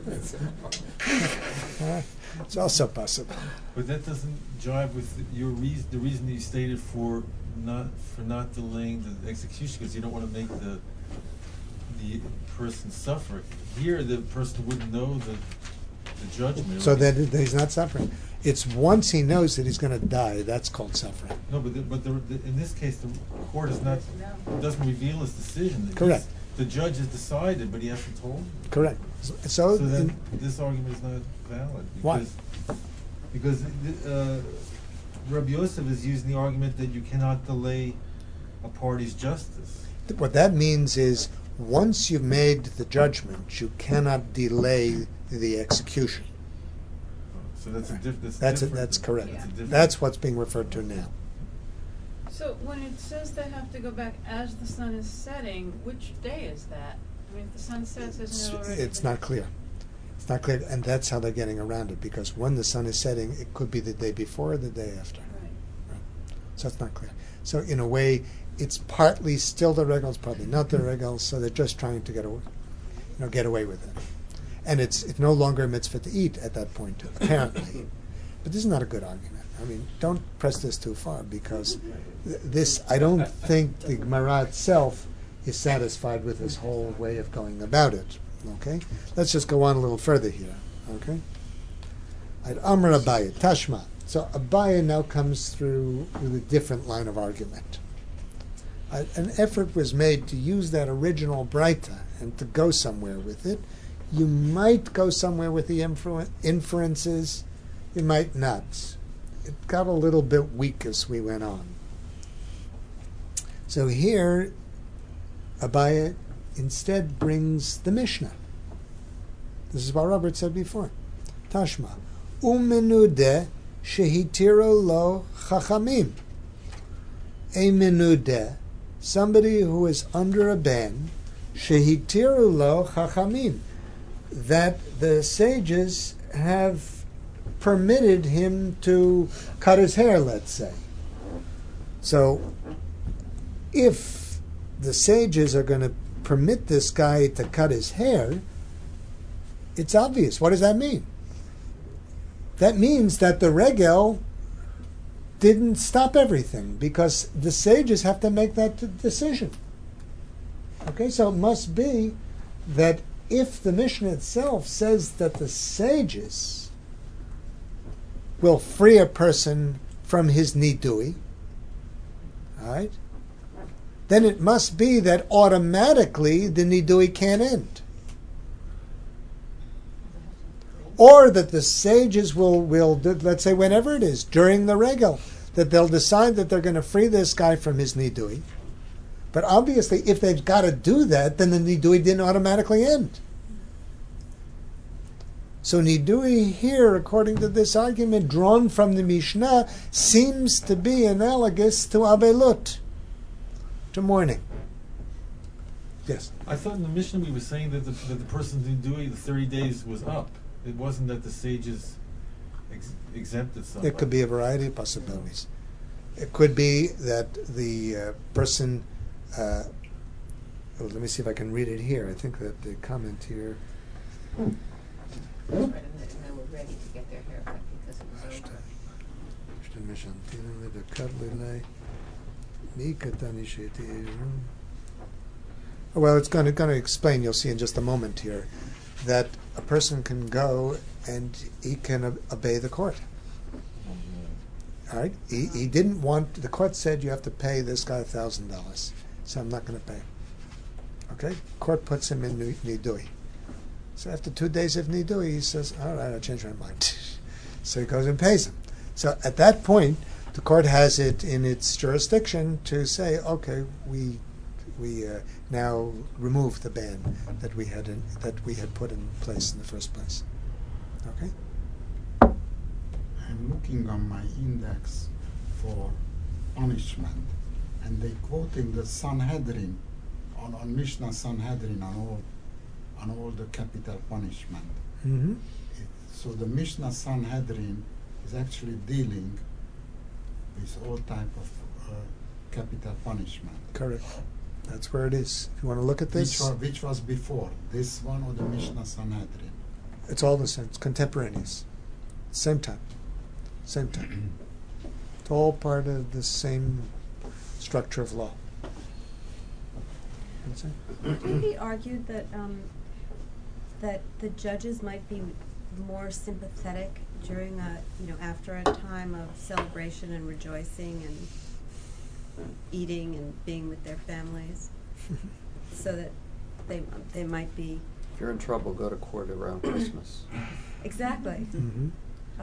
uh, it's also possible. But that doesn't jive with your reason. The reason that you stated for not for not delaying the execution, because you don't want to make the the person suffer. Here, the person wouldn't know the the judgment. So that it, he's not suffering. It's once he knows that he's going to die, that's called suffering. No, but the, but the, the, in this case, the court is not doesn't reveal his decision. Correct. The judge has decided, but he hasn't told him. Correct. So, so then this argument is not valid. Because, why? Because uh, Rabbi Yosef is using the argument that you cannot delay a party's justice. What that means is, once you've made the judgment, you cannot delay the execution. So that's a diff- that's, that's different. A, that's correct. Yeah. That's, that's what's being referred to now. So when it says they have to go back as the sun is setting, which day is that? I mean, if the sun sets, isn't it already? It's not clear. It's not clear, and that's how they're getting around it, because when the sun is setting, it could be the day before or the day after. Right. Right. So it's not clear. So in a way, it's partly still the regals, partly not the regals, so they're just trying to get away, you know, get away with it. And it's it's no longer a mitzvah to eat at that point, apparently. But this is not a good argument. I mean, don't press this too far, because th- this, I don't think the Gemara itself is satisfied with this whole way of going about it. Okay? Let's just go on a little further here. Okay? Amar Abaye, Tashma. So Abaye now comes through with a different line of argument. Uh, an effort was made to use that original Breita and to go somewhere with it. You might go somewhere with the influ- inferences, you might not. It got a little bit weak as we went on. So here, Abaye instead brings the Mishnah. This is what Robert said before. Tashma. Umenudeh shehitiro lo chachamim. A menudeh, somebody who is under a ban, shehitiro lo chachamim, that the sages have permitted him to cut his hair, let's say. So, if the sages are going to permit this guy to cut his hair, it's obvious. What does that mean? That means that the regel didn't stop everything, because the sages have to make that decision. Okay, so it must be that if the Mishnah itself says that the sages will free a person from his nidui, all right, then it must be that automatically the nidui can't end. Or that the sages will, will, let's say whenever it is, during the regel, that they'll decide that they're going to free this guy from his nidui. But obviously, if they've got to do that, then the nidui didn't automatically end. So nidui here, according to this argument drawn from the Mishnah, seems to be analogous to abelut, to mourning. Yes? I thought in the Mishnah we were saying that the, that the person's nidui, the thirty days was up. It wasn't that the sages ex- exempted somebody. It could be a variety of possibilities. It could be that the uh, person... Uh, oh, let me see if I can read it here. I think that the comment here... Right, and they were ready to get their hair cut because it was over. Well, it's going to, going to explain, you'll see in just a moment here, that a person can go and he can ob- obey the court. All right? He, he didn't want, the court said you have to pay this guy one thousand dollars. So I'm not going to pay. Okay? Court puts him in nidui. So after two days of nidui, he says, all right, I'll change my mind. So he goes and pays him. So at that point, the court has it in its jurisdiction to say, okay, we we uh, now remove the ban that we had in, that we had put in place in the first place. Okay? I'm looking on my index for punishment, and they quoting the Sanhedrin on, on Mishnah Sanhedrin on all on all the capital punishment. Mm-hmm. It, so the Mishnah Sanhedrin is actually dealing with all type of uh, capital punishment. Correct. That's where it is. If you want to look at this, Which, wa- which was before, this one or the Mishnah Sanhedrin? it's all the same. It's contemporaneous. Same time. Same time. It's all part of the same structure of law. That's it. Can it be argued that um, that the judges might be more sympathetic during a you know after a time of celebration and rejoicing and eating and being with their families, so that they they might be If you're in trouble, go to court around Christmas. exactly. Mm-hmm. Uh,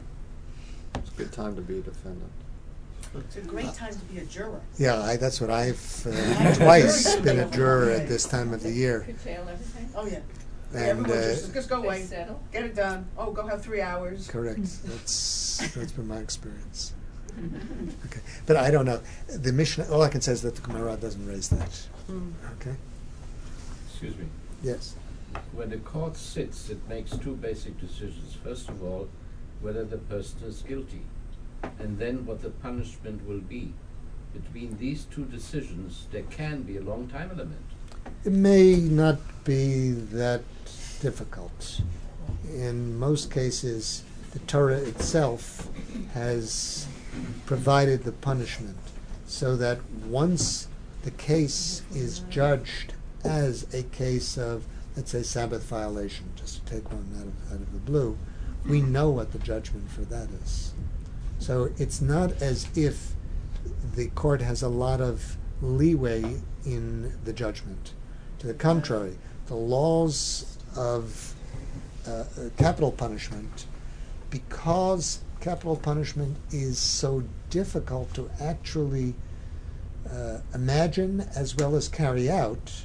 It's a good time to be a defendant. It's a great time to be a juror. Yeah, I, that's what I've uh, twice been a juror at this time of the year. Curtail everything? Oh, yeah. And, Everyone uh, just, just go They away, settle? get it done. Oh, go have three hours. Correct. That's that's been my experience. Okay, but I don't know. The Mishnah. All I can say is that the Gemara doesn't raise that. mm. Okay. Excuse me. Yes. When the court sits, it makes two basic decisions. First of all, whether the person is guilty, and then what the punishment will be. Between these two decisions, there can be a long time element. It may not be that difficult. In most cases, the Torah itself has provided the punishment so that once the case is judged as a case of, let's say, Sabbath violation, just to take one out of, out of the blue, we know what the judgment for that is. So it's not as if the court has a lot of leeway in the judgment. To the contrary, the laws of uh, capital punishment, because capital punishment is so difficult to actually uh, imagine as well as carry out,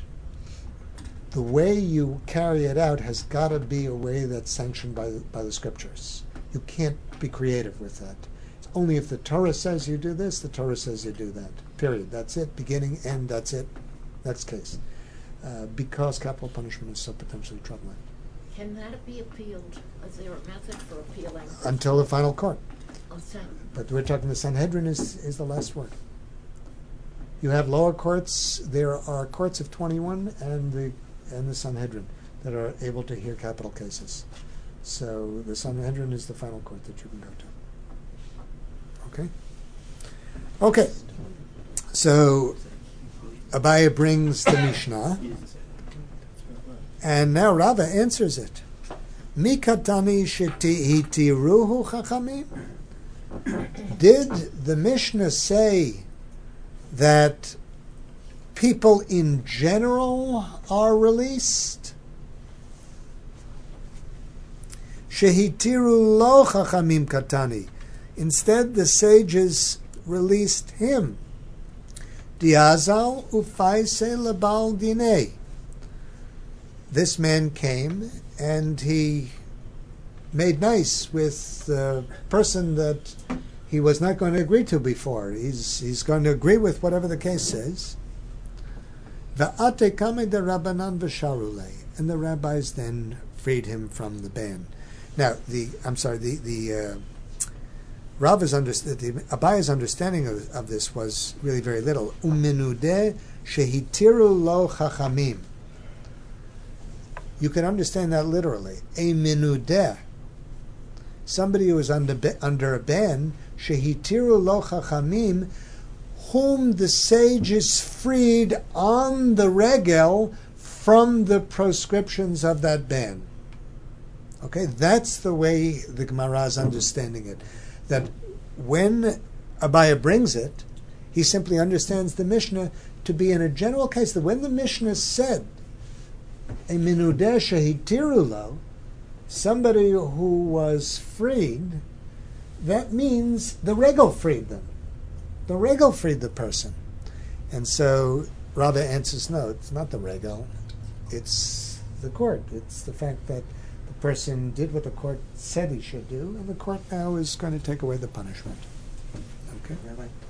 the way you carry it out has got to be a way that's sanctioned by the, by the scriptures. You can't be creative with that. It's only if the Torah says you do this, the Torah says you do that. Period. That's it. Beginning, end, that's it. Next case. Uh, because capital punishment is so potentially troubling. Can that be appealed? Is there a method for appealing? Until the final court. Oh, so- But we're talking the Sanhedrin is, is the last word. You have lower courts. There are courts of twenty-one and the and the Sanhedrin that are able to hear capital cases. So the Sanhedrin is the final court that you can go to. Okay? Okay. So Abaye brings the Mishnah, and now Rava answers it. Mikatani shetihitiruhu chachamim. Did the Mishnah say that people in general are released? Shehitiru lo chachamim katani. Instead, the sages released him. Diazal ufaise lebal dinei. This man came and he made nice with the person that he was not going to agree to before. He's he's going to agree with whatever the case says. Va'ate kame de rabbanan v'sharule, and the rabbis then freed him from the ban. Now, the I'm sorry, the the uh, Rava's underst- the Abaye's understanding of, of this was really very little. Uminudeh shehitiru lo chachamim. You can understand that literally. A minudeh, somebody who is under under a ban, shehitiru lo chachamim, whom the sages freed on the regel from the proscriptions of that ban. Okay, that's the way the Gemara is understanding it. That when Abaye brings it, he simply understands the Mishnah to be in a general case that when the Mishnah said a minudeh shehitiru lo, somebody who was freed, that means the regel freed them. The regel freed the person. And so Rava answers, no, it's not the regel. It's the court. It's the fact that the person did what the court said he should do, and the court now is going to take away the punishment. Okay?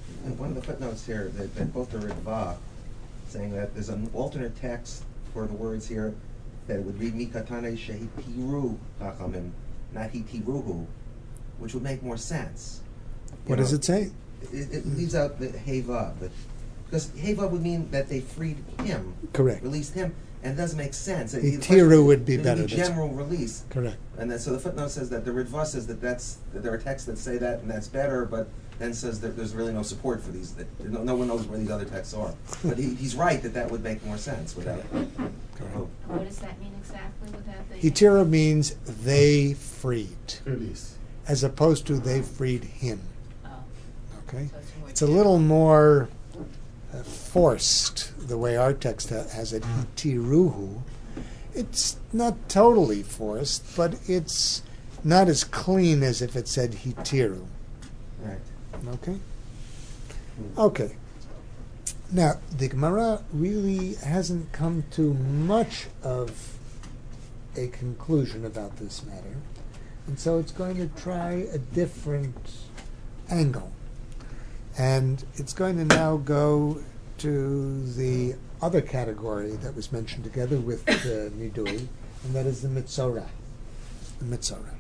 in one of the footnotes here, that, that both are Ritva, saying that there's an alternate text for the words here that it would read Mikatane Shehitiru Chachamim, not Hitiruhu, which would make more sense. What You does know, it say? It, it leaves out the Heva, but because Heva would mean that they freed him, Correct. released him, and it doesn't make sense. It- The the Tiru question- would be it better, Be that's- general release. Correct. And then so the footnote says that the Ritva says that that's that there are texts that say that and that's better, but then says that there's really no support for these. That no, no one knows where these other texts are. But he, he's right that that would make more sense without. Oh. What does that mean exactly without the? Hitira means they freed, Release. as opposed to they freed him. Oh. Okay? So it's more It's a little more uh, forced, the way our text ha- has it, hitiruhu. It's not totally forced, but it's not as clean as if it said hitiru. Right. Okay? Okay. Now, the Gemara really hasn't come to much of a conclusion about this matter, and so it's going to try a different angle. And it's going to now go to the other category that was mentioned together with the Nidui, and that is the Mitzorah. The Mitzorah.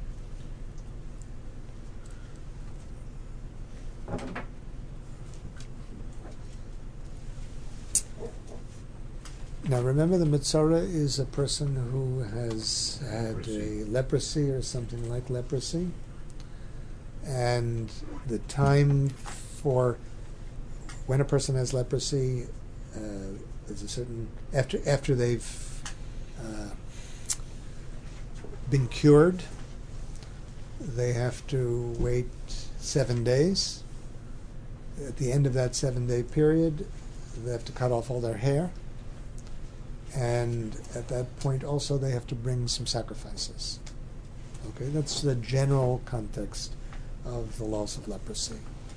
Now remember, the Mitzorah is a person who has had Leprosy. a leprosy or something like leprosy, and the time for when a person has leprosy, uh, there's a certain after after they've uh, been cured, they have to wait seven days. At the end of that seven-day period, they have to cut off all their hair. And at that point also they have to bring some sacrifices. Okay, that's the general context of the loss of leprosy.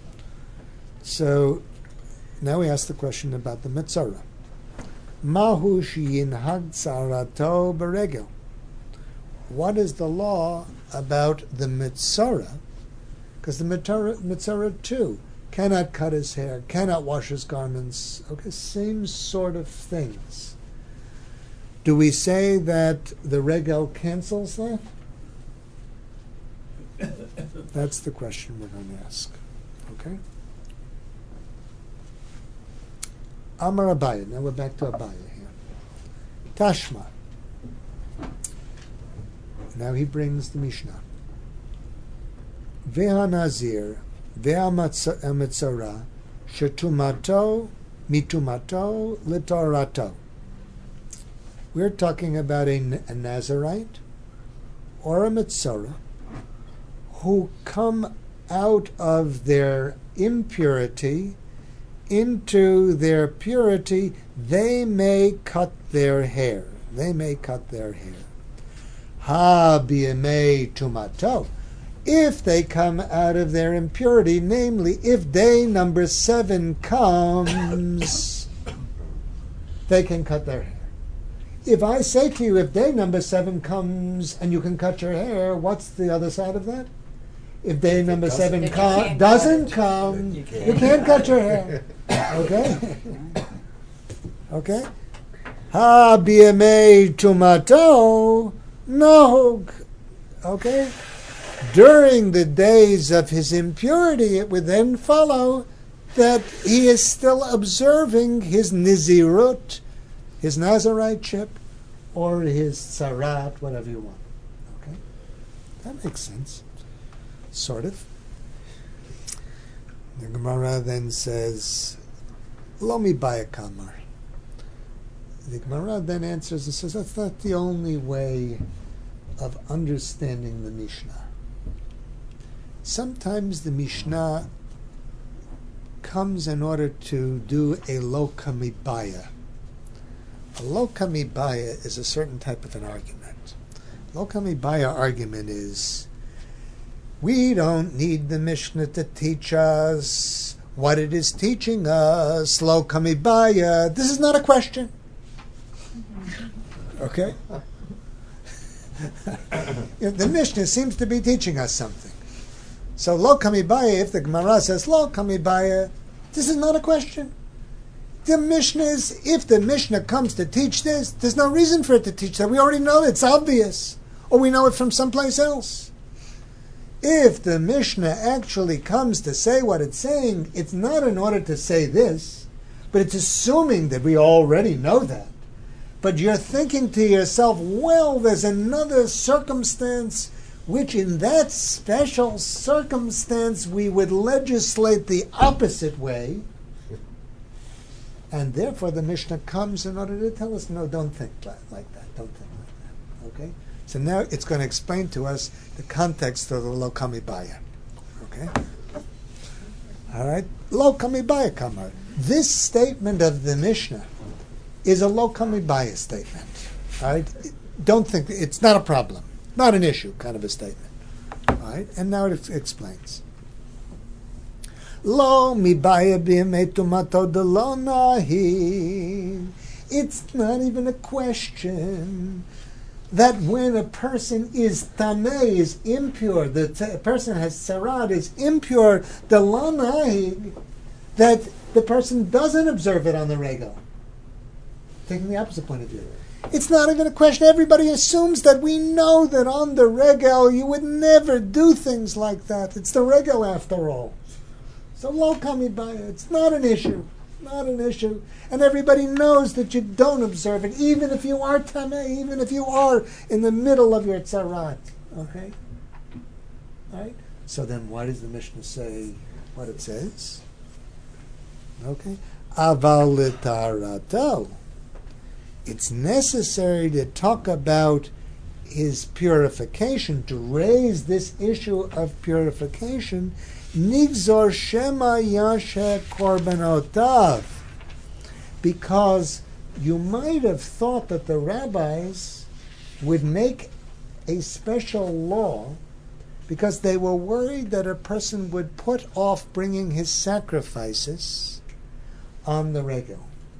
So now we ask the question about the Mitzorah. Mahu sheyinhag tzarato beregel. What is the law about the Mitzorah? Because the Mitzorah, Mitzorah too cannot cut his hair, cannot wash his garments. Okay, same sort of things. Do we say that the regel cancels that? That's the question we're going to ask. Okay? Amar Abaye. Now we're back to Abaye here. Tashma. Now he brings the Mishnah. Veha Nazir, Veha Mitzorah, Shetumato, Mitumato, Litorato. We're talking about a, a Nazirite or a Mitzorah who come out of their impurity into their purity. They may cut their hair. They may cut their hair. Ha b'yemei tumato. If they come out of their impurity, namely, if day number seven comes, they can cut their hair. If I say to you, if day number seven comes and you can cut your hair, what's the other side of that? If day number seven com- doesn't come, you can't. you can't cut your hair. Okay? Okay? Ha b'yemei tumato nog. Okay? During the days of his impurity, it would then follow that he is still observing his nizirut, his Nazirite or his tzarat, whatever you want. Okay? That makes sense. Sort of. The Gemara then says, Lo mi baya kamar. The Gemara then answers and says, that's not the only way of understanding the Mishnah. Sometimes the Mishnah comes in order to do a lo kamibaya. A lo kamibaya is a certain type of an argument. Lo kamibaya argument is, we don't need the Mishnah to teach us what it is teaching us. Lo kamibaya. This is not a question. Okay? The Mishnah seems to be teaching us something. So lo kamibaya, if the Gemara says lo kamibaya, This is not a question. The Mishnah is, if the Mishnah comes to teach this, there's no reason for it to teach that. We already know it. It's obvious. Or we know it from someplace else. If the Mishnah actually comes to say what it's saying, it's not in order to say this, but it's assuming that we already know that. But you're thinking to yourself, well, there's another circumstance which in that special circumstance we would legislate the opposite way. And therefore the Mishnah comes in order to tell us, no, don't think like that. Don't think like that. Okay? So now it's going to explain to us the context of the Lo Kami Baya. Okay? All right? Lo Kami Baya Kamar. This statement of the Mishnah is a Lo Kami Baya statement. All right? Don't think, it's not a problem. Not an issue, kind of a statement. All right? And now it explains. Lo mi baya b'yemei tumato de lo nahi. It's not even a question that when a person is tameh, is impure, the t- person has sarat, is impure, the lo nahi, that the person doesn't observe it on the regel. Taking the opposite point of view. It's not even a question. Everybody assumes that we know that on the regel you would never do things like that. It's the regel after all. So Lo Kami Baya, it's not an issue. Not an issue. And everybody knows that you don't observe it, even if you are tameh, even if you are in the middle of your tzarat. Okay? Right? So then why does the Mishnah say what it says? Okay? Aval l'tarato. It's necessary to talk about his purification, to raise this issue of purification. Nigzor shema yashe korbanotav. Because you might have thought that the rabbis would make a special law because they were worried that a person would put off bringing his sacrifices on the regel.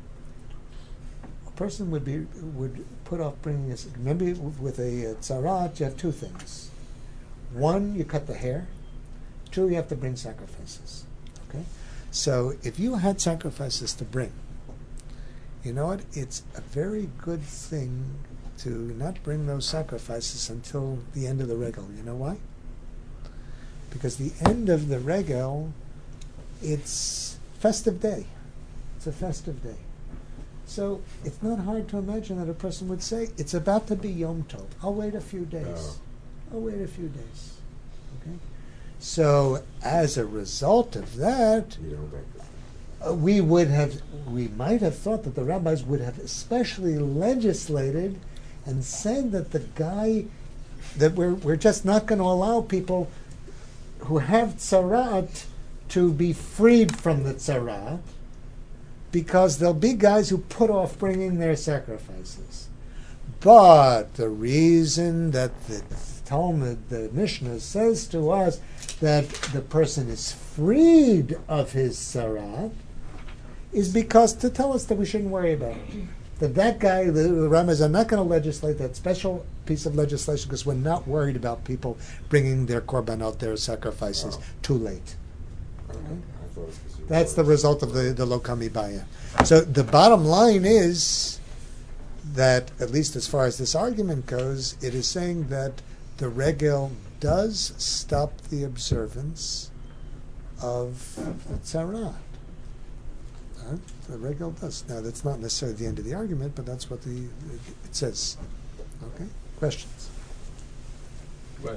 A person would be would put off bringing his. Remember, with a tzarat, you have two things. One, you cut the hair. Two, you have to bring sacrifices. Okay, so if you had sacrifices to bring, you know what? It's a very good thing to not bring those sacrifices until the end of the regel. You know why? Because the end of the regel, it's festive day. It's a festive day. So it's not hard to imagine that a person would say, it's about to be Yom Tov. I'll wait a few days. Oh. I'll wait a few days. Okay? So as a result of that, uh, we would have, we might have thought that the rabbis would have especially legislated and said that the guy, that we're, we're just not going to allow people who have tzarat to be freed from the tzarat, because there'll be guys who put off bringing their sacrifices. But the reason that the Talmud, the Mishnah, says to us that the person is freed of his tzarat is because to tell us that we shouldn't worry about it. That that guy, the, the rabbis are not going to legislate that special piece of legislation because we're not worried about people bringing their korbanot, their sacrifices, oh. too late. Okay? That's the result of the, the Lo Kami Baya. So the bottom line is that, at least as far as this argument goes, it is saying that the regel does stop the observance of the tzarat. Uh, the regel does. Now, that's not necessarily the end of the argument, but that's what the it says. Okay? Questions? Well,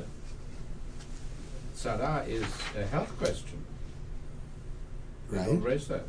tzara is a health question. They Right. don't raise that.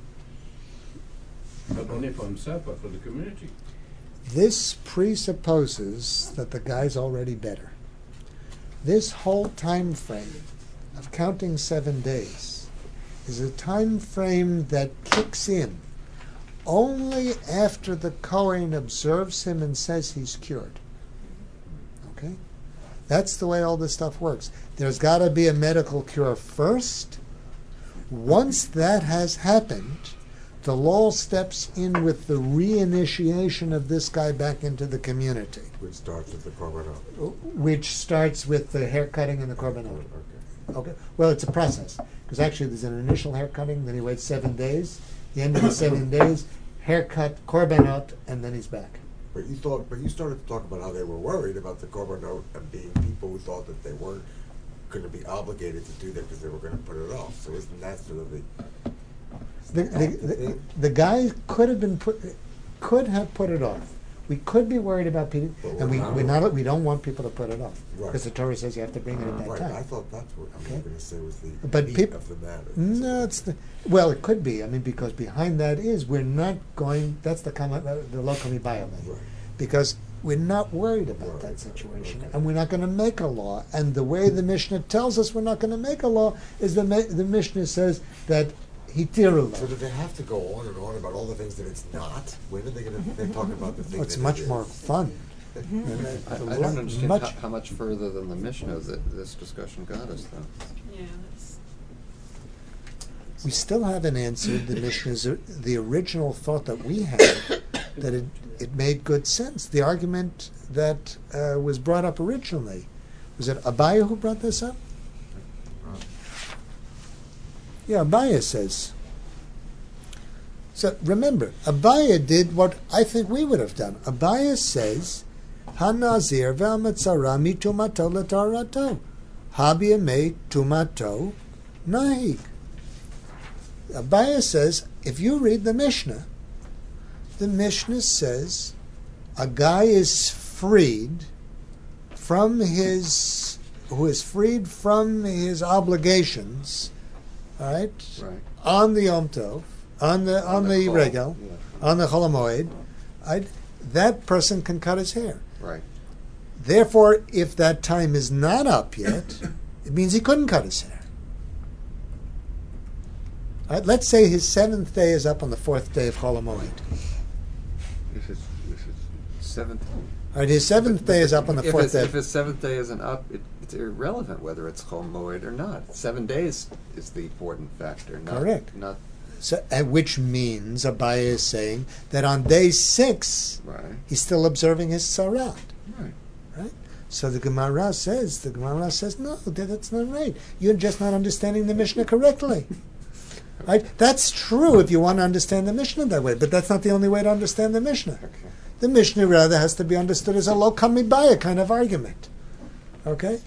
Not only for himself, but for the community. This presupposes that the guy's already better. This whole time frame of counting seven days is a time frame that kicks in only after the Kohen observes him and says he's cured. Okay? That's the way all this stuff works. There's got to be a medical cure first. Once that has happened, the law steps in with the reinitiation of this guy back into the community. Which starts with the korbanot. Which starts with the haircutting and the korbanot. Okay. Okay. Well, it's a process. Because actually there's an initial haircutting, then he waits seven days. The end of the seven days, haircut, korbanot, and then he's back. But you thought, but you started to talk about how they were worried about the korbanot and being people who thought that they weren't going to be obligated to do that because they were going to put it off. So isn't that sort of the The, the, the, the guy could have been put, could have put it off. We could be worried about people, But and we we're we not. not we don't want people to put it off Right. because the Torah says you have to bring it at that right? time. I thought that's what I was Okay. going to say was the But meat peop- of the matter. No, it's the well. It could be. I mean, because behind that is we're not going. That's the comment, uh, the local mibaya, Right. because we're not worried about Right. that situation, Okay. and we're not going to make a law. And the way the Mishnah tells us we're not going to make a law is the Ma- the Mishnah says that hitiru So lo. do they have to go on and on about all the things that it's not? When are they going to? They're talking about the things. Well, it's that much it more is. fun. I, And, uh, I a don't lot- understand much- how, how much further than the Mishnah that this discussion got us, though. Yeah, that's, We still haven't answered the Mishnah's the original thought that we had that it it made good sense. The argument that uh, was brought up originally, was it Abaya who brought this up? Yeah, Abaya says. So remember, Abaya did what I think we would have done. Abaya says, "Hanazir ve'amatzara mitumato letarato, habiyamei tumato nahig." Abaya says, if you read the Mishnah, the Mishnah says a guy is freed from his, who is freed from his obligations, all right, Right. on the Yom Tov, on the on, On the, the Chol, regel, yeah. on the Chol HaMoed, right, that person can cut his hair. Right. Therefore, if that time is not up yet, it means he couldn't cut his hair. All right, let's say his seventh day is up on the fourth day of Chol HaMoed. If it's, if it's seventh. All right, his seventh day is up on the if fourth it's, day. If his seventh day isn't up, it, it's irrelevant whether it's Chol Moed or not. Seven days is the important factor. Not, Correct. Not So, uh, which means Abaya is saying that on day six, right. he's still observing his sarat. Right. Right? So the Gemara says, the Gemara says, no, that, that's not right. You're just not understanding the Mishnah correctly. Right? That's true if you want to understand the Mishnah that way, but that's not the only way to understand the Mishnah. Okay. The Mishnah rather has to be understood as a lo kamibaya kind of argument. Okay?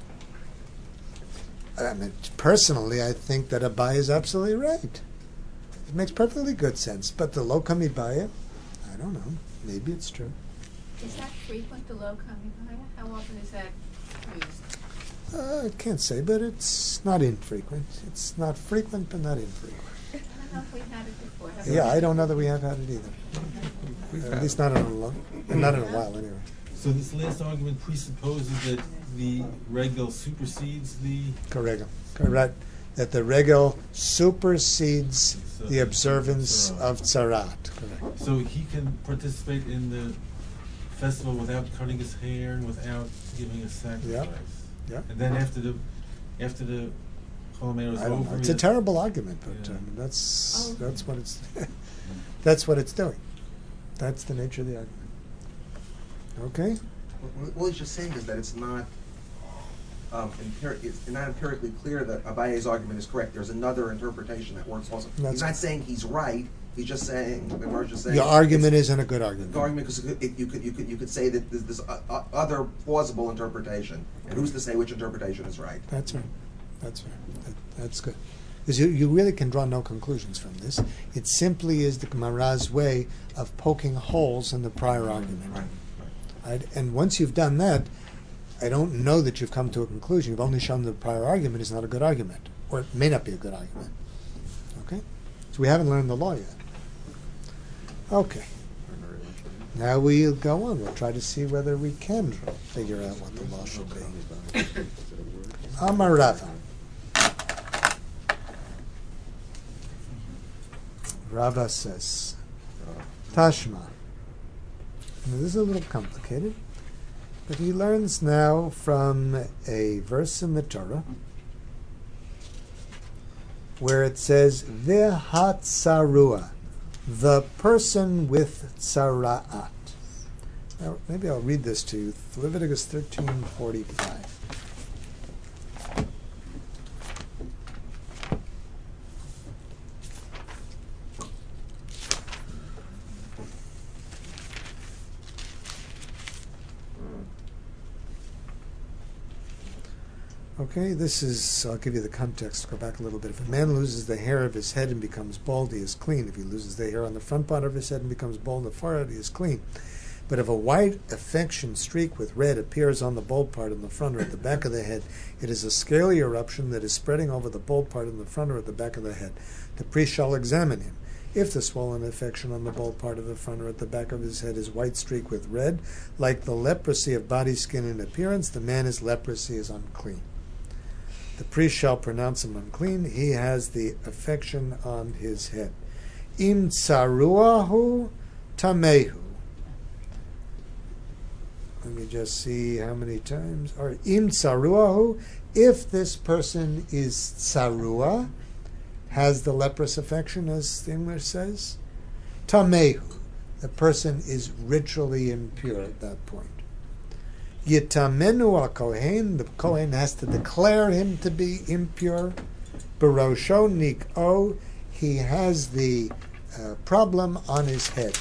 I mean, personally, I think that Abaya is absolutely right. It makes perfectly good sense. But the lo kamibaya, I don't know. Maybe it's true. is that frequent, the low kamibaya? How often is that used? Uh, I can't say, but it's not infrequent. It's not frequent, but not infrequent. I don't know if we've had it before. have we? Yeah, I don't know that we have had it either. Uh, at least not in a long, not in a while, anyway. So this last argument presupposes that the regel supersedes the. Correct. Correct. That the regel supersedes the observance of tzarat. Correct. So he can participate in the festival without cutting his hair and without giving a sacrifice. Yep. And then after the after the Chol HaMoed is I don't over, know. It's he a has- terrible argument, but Yeah. um, that's Oh. that's what it's that's what it's doing. That's the nature of the argument. Okay. What- What he's just saying is that it's not, um, empiri- it's not empirically clear that Abaye's argument is correct. There's another interpretation that works also. That's- He's not saying he's right. He's just saying, the Gemara's just saying. Your argument it's- isn't a good argument. The argument, because you could, you could, you could say that there's this o- o- other plausible interpretation, and who's to say which interpretation is right? That's right. That's right. That, that's good. Because you, you really can draw no conclusions from this. It simply is the Gemara's way of poking holes in the prior argument. Right. Right? And once you've done that, I don't know that you've come to a conclusion. You've only shown the prior argument is not a good argument, or it may not be a good argument. Okay? So we haven't learned the law yet. Okay. Now we'll go on. We'll try to see whether we can figure out what the law should be. Amar Rava. Rava says, Tashma. Now, this is a little complicated, but he learns now from a verse in the Torah where it says, V'hatzarua, the person with tzara'at. Now, maybe I'll read this to you. Leviticus thirteen forty-five. Okay, this is, I'll give you the context, go back a little bit. If a man loses the hair of his head and becomes bald, he is clean. If he loses the hair on the front part of his head and becomes bald on the forehead, he is clean. But if a white affection streak with red appears on the bald part in the front or at the back of the head, it is a scaly eruption that is spreading over the bald part in the front or at the back of the head. The priest shall examine him. If the swollen affection on the bald part of the front or at the back of his head is white streak with red, like the leprosy of body, skin, and appearance, the man is leprosy is unclean. The priest shall pronounce him unclean. He has the affection on his head. Im tsaruahu tamehu. Let me just see how many times. Or im tsaruahu. If this person is tsarua, has the leprous affection, as the English says, tamehu. The person is ritually impure at that point. Yitamenu al Kohen, the Kohen has to declare him to be impure. Barosho nik'o, he has the uh, problem on his head.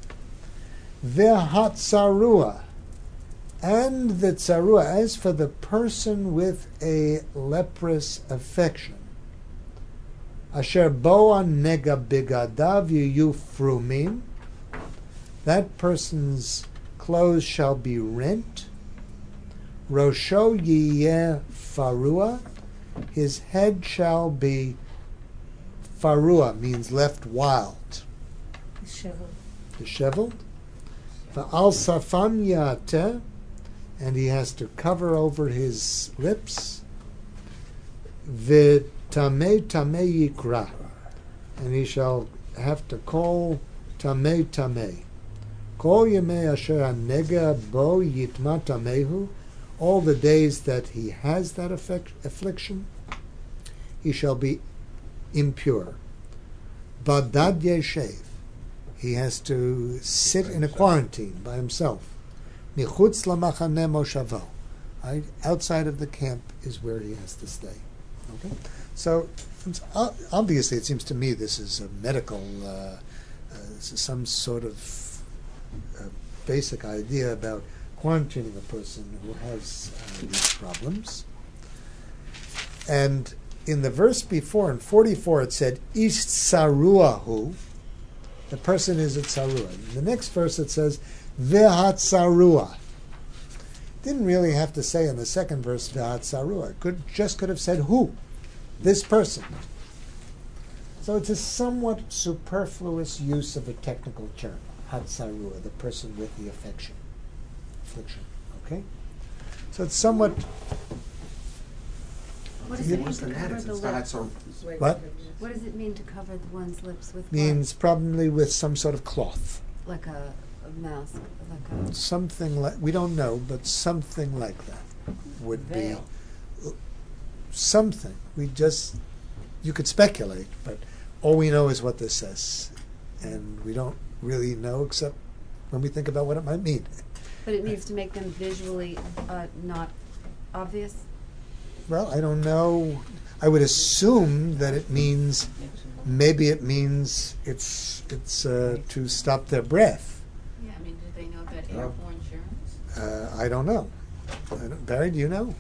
Vehatzarua, and the tsarua, as for the person with a leprous affection, asher boa nega bigadav yu frumim, that person's clothes shall be rent. Rosho yiyeh farua, his head shall be farua, means left wild. Disheveled. Disheveled. Va'al safam yateh, and he has to cover over his lips. V'tameh tameh yikra, and he shall have to call tameh tameh. Kol yemei asher hanega bo yitma tamehu, all the days that he has that affect, affliction, he shall be impure. Badad yeshev, he has to sit in a quarantine by himself. Michutz lamachane moshavo, right? Outside of the camp is where he has to stay. Okay, so obviously it seems to me this is a medical, uh, uh, this is some sort of uh, basic idea about quarantining a person who has uh, these problems. And in the verse before, in forty-four, it said, Ish tsaruahu, the person is a tsarua. In the next verse it says, Vehat tsarua. Didn't really have to say in the second verse, Vehat tsarua. It could, just could have said, who? This person. So it's a somewhat superfluous use of a technical term, Hatsarua, the person with the affection. Affliction. Okay? So it's somewhat. What does it mean to cover the lips? What? What does it mean to cover one's lips with? Means what? probably with some sort of cloth. Like a, a mask, like a. Something like, we don't know, but something like that would Veil. be something. We just, you could speculate, but all we know is what this says, and we don't really know except when we think about what it might mean. But it needs to make them visually uh, not obvious? Well, I don't know. I would assume that it means, maybe it means it's it's uh, to stop their breath. Yeah, I mean, do they know about airborne germs? Uh, I don't know. I don't, Barry, do you know?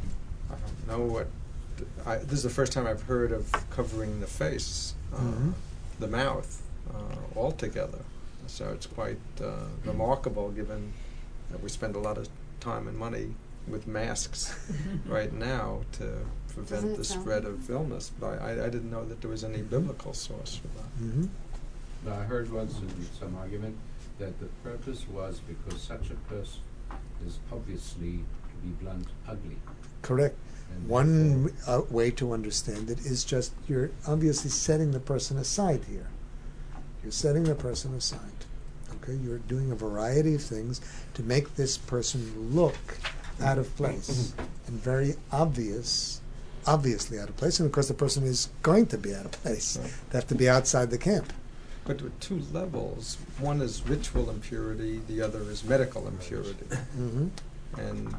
I don't know what. I, this is the first time I've heard of covering the face, uh, Mhm. the mouth, uh, altogether. So it's quite uh, remarkable, given that we spend a lot of time and money with masks right now to prevent Doesn't it the sound spread like- of illness. But I, I didn't know that there was any biblical source for that. Mm-hmm. But I heard once in some argument that the purpose was because such a person is obviously, to be blunt, ugly. Correct. And One uh, way to understand it is just you're obviously setting the person aside here. You're setting the person aside. Okay, you're doing a variety of things to make this person look out of place and very obvious, obviously out of place. And of course, the person is going to be out of place. Right. They have to be outside the camp. But with two levels, one is ritual impurity, the other is medical impurity. Mm-hmm. And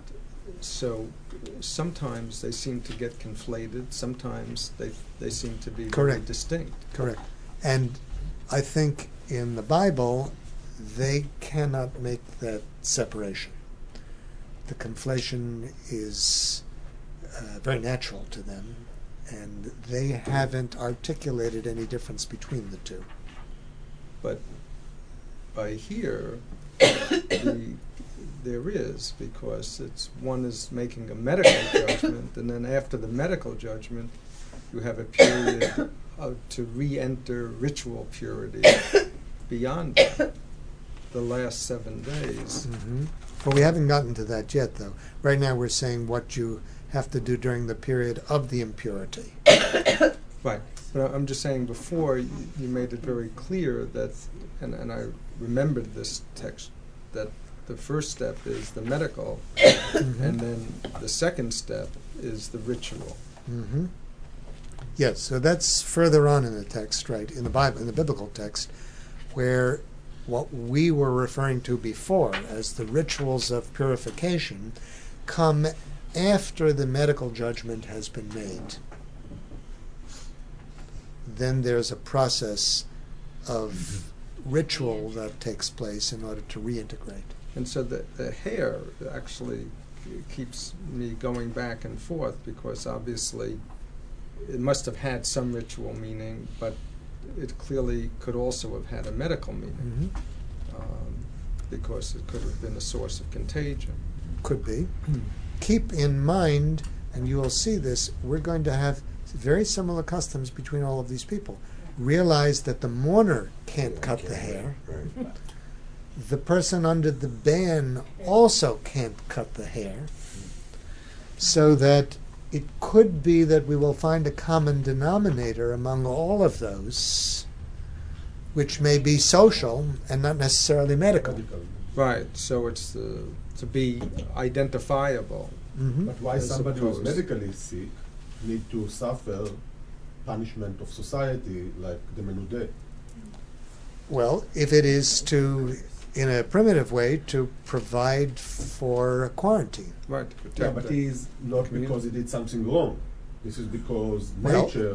so sometimes they seem to get conflated, sometimes they they seem to be very Correct. distinct. Correct. And I think in the Bible, they cannot make that separation. The conflation is uh, very natural to them, and they haven't articulated any difference between the two. But by here, the, there is, because it's one is making a medical judgment, and then after the medical judgment, you have a period of, to re-enter ritual purity beyond that, the last seven days. Mm-hmm. But we haven't gotten to that yet, though. Right now we're saying what you have to do during the period of the impurity. Right. But I'm just saying before, you, you made it very clear that, and, and I remembered this text, that the first step is the medical, Mm-hmm. and then the second step is the ritual. Mm-hmm. Yes, so that's further on in the text, right, in the Bible, in the biblical text, where what we were referring to before as the rituals of purification come after the medical judgment has been made. Then there's a process of ritual that takes place in order to reintegrate. And so the, the hair actually keeps me going back and forth, because obviously it must have had some ritual meaning, but it clearly could also have had a medical meaning, Mm-hmm. um, because it could have been a source of contagion. Could be. Keep in mind, and you will see this, we're going to have very similar customs between all of these people. Realize that the mourner can't Yeah, cut can't, the hair. Right. The person under the ban also can't cut the hair. So that it could be that we will find a common denominator among all of those, which may be social and not necessarily medical. Right, so it's uh, to be identifiable. Mm-hmm. But why As somebody who's opposed- medically sick need to suffer punishment of society like the menudeh? Well, if it is to, in a primitive way, to provide for quarantine. Right, to protect Yeah, but the he is not community. because he did something wrong. This is because Well- nature.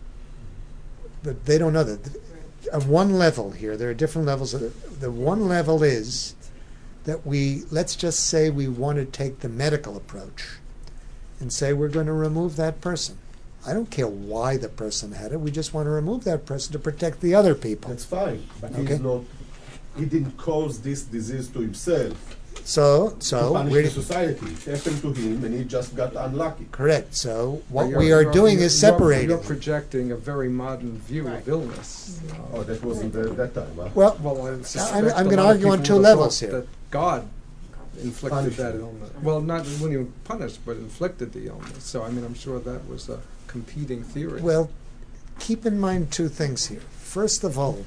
But they don't know that. At one level here, there are different levels of it. The one level is that we, let's just say we want to take the medical approach and say we're going to remove that person. I don't care why the person had it. We just want to remove that person to protect the other people. That's fine, but Okay. he's not. He didn't cause this disease to himself. So, to so punish we're the society. It happened to him, and he just got unlucky. correct. So what You're- we are you're- doing you're- is you're- separating. You're projecting a very modern view of illness. Oh, that wasn't uh, that time, huh? Well, Well, I I'm, suspect I'm a going lot to of argue on people two would have levels thought here. that God inflicted Punished that him. illness. Well, not when he punished, but inflicted the illness. So, I mean, I'm sure that was a competing theory. Well, keep in mind two things here. First of all,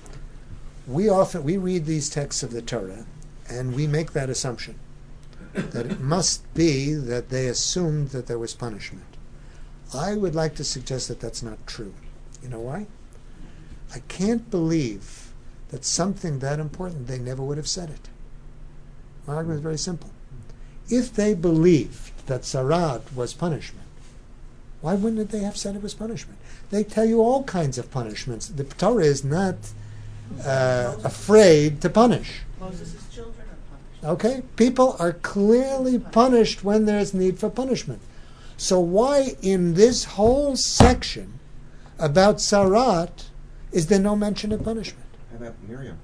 we often we read these texts of the Torah, and we make that assumption that it must be that they assumed that there was punishment. I would like to suggest that that's not true. You know why? I can't believe that something that important they never would have said it. My argument is very simple. If they believed that Sarat was punishment, why wouldn't they have said it was punishment? They tell you all kinds of punishments. The Torah is not uh, afraid to punish. Moses' children are punished. Okay? People are clearly punished when there's need for punishment. So why in this whole section about Sarat is there no mention of punishment? How about Miriam?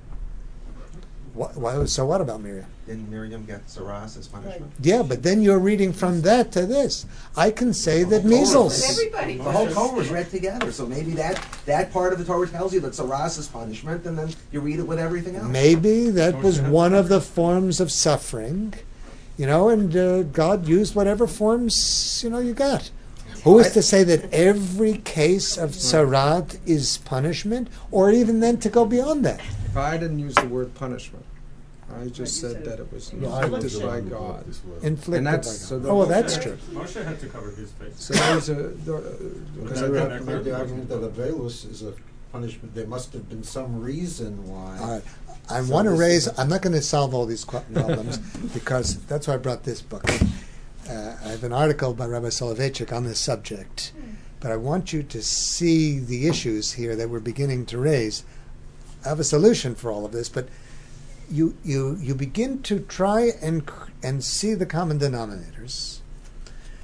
Why, why, so what about Miriam? Didn't Miriam get Saras as punishment? Yeah, but then you're reading from that to this. I can say that measles. Everybody. The whole Torah was read together, so maybe that, that part of the Torah tells you that Saras is punishment, and then you read it with everything else. Maybe that was one of the forms of suffering, you know, and uh, God used whatever forms, you know, you got. Who is to say that every case of Sarat is punishment, or even then to go beyond that? I didn't use the word punishment. I just said that it was inflicted by God. Inflicted and that's, by God. So the- Oh, well, that's true. Moshe had to cover his face. So those are, the, uh, Because Because that- I that- made the argument that Avelus is a punishment. There must have been some reason why. All right. I So want to this raise, is- I'm not going to solve all these qu- problems because that's why I brought this book. Uh, I have an article by Rabbi Soloveitchik on this subject, but I want you to see the issues here that we're beginning to raise. I have a solution for all of this, but you you you begin to try and cr- and see the common denominators.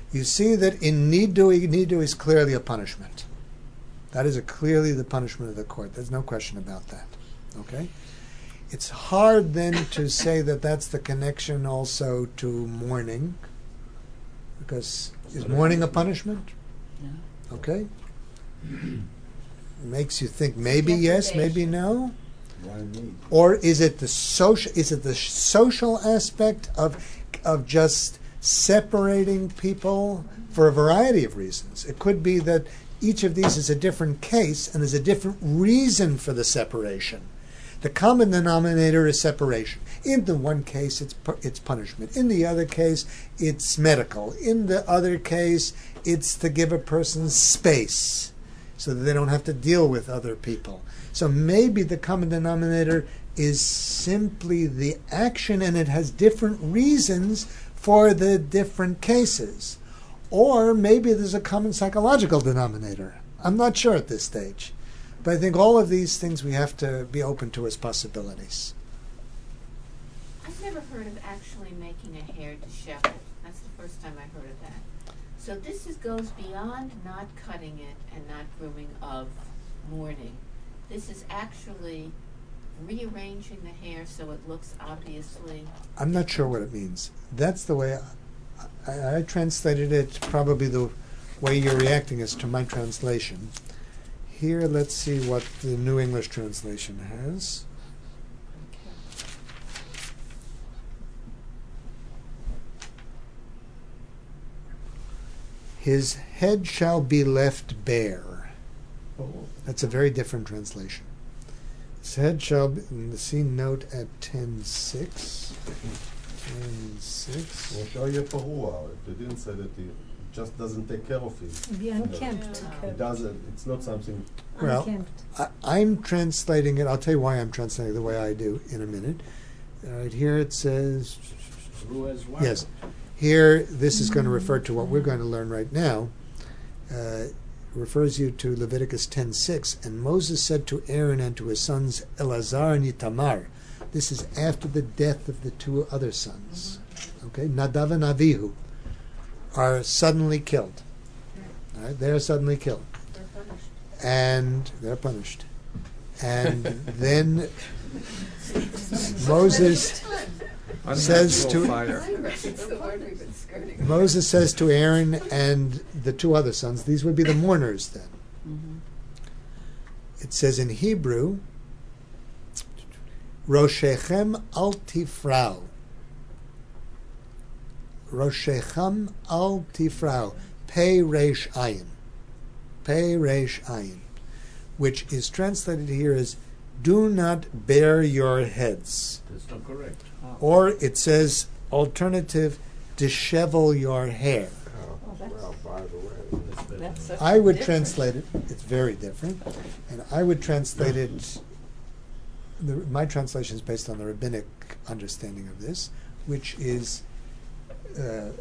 you see that in nidui, nidui is clearly a punishment. That is a clearly the punishment of the court. There's no question about that. Okay? It's hard then to say that that's the connection also to mourning, because is mourning a punishment? No. Okay? Makes you think maybe yes, maybe no. Why me? Or is it the social? Is it the social aspect of of just separating people for a variety of reasons? It could be that each of these is a different case and there's a different reason for the separation. The common denominator is separation. In the one case, it's pu- it's punishment. In the other case, it's medical. In the other case, it's to give a person space so that they don't have to deal with other people. So maybe the common denominator is simply the action, and it has different reasons for the different cases. Or maybe there's a common psychological denominator. I'm not sure at this stage. But I think all of these things we have to be open to as possibilities. I've never heard of actually making a hair disheveled. That's the first time I heard of that. So this is, goes beyond not cutting it and not grooming of mourning. This is actually rearranging the hair so it looks obviously... I'm not sure what it means. That's the way I, I, I translated it. Probably the way you're reacting is to my translation. Here, let's see what the New English translation has. His head shall be left bare. That's a very different translation. His head shall be, see note at ten six. ten six. Well, Shaya Parua, they didn't say that he just doesn't take care of him. Be unkempt. He doesn't, it's not something... Well, Unkempt. I, I'm translating it. I'll tell you why I'm translating it the way I do in a minute. Right here it says... Rua's wife. Yes. Here, this is going to refer to what we're going to learn right now. Uh, refers you to Leviticus ten six. And Moses said to Aaron and to his sons, Elazar and Itamar. This is after the death of the two other sons. Okay? Nadav and Avihu are suddenly killed. All right? They're suddenly killed. They're punished. And they're punished. And then Moses says to fire. Moses says to Aaron and the two other sons, these would be the mourners then. Mm-hmm. It says in Hebrew, Roshechem al tifrau. Roshechem al tifrau. Pei reish ayin. Pei reish ayin. Which is translated here as, do not bare your heads. That's not correct. Or it says, alternative, dishevel your hair. Oh, well, by the way. That's such I a would difference. translate it, it's very different, and I would translate it, the, my translation is based on the rabbinic understanding of this, which is, uh,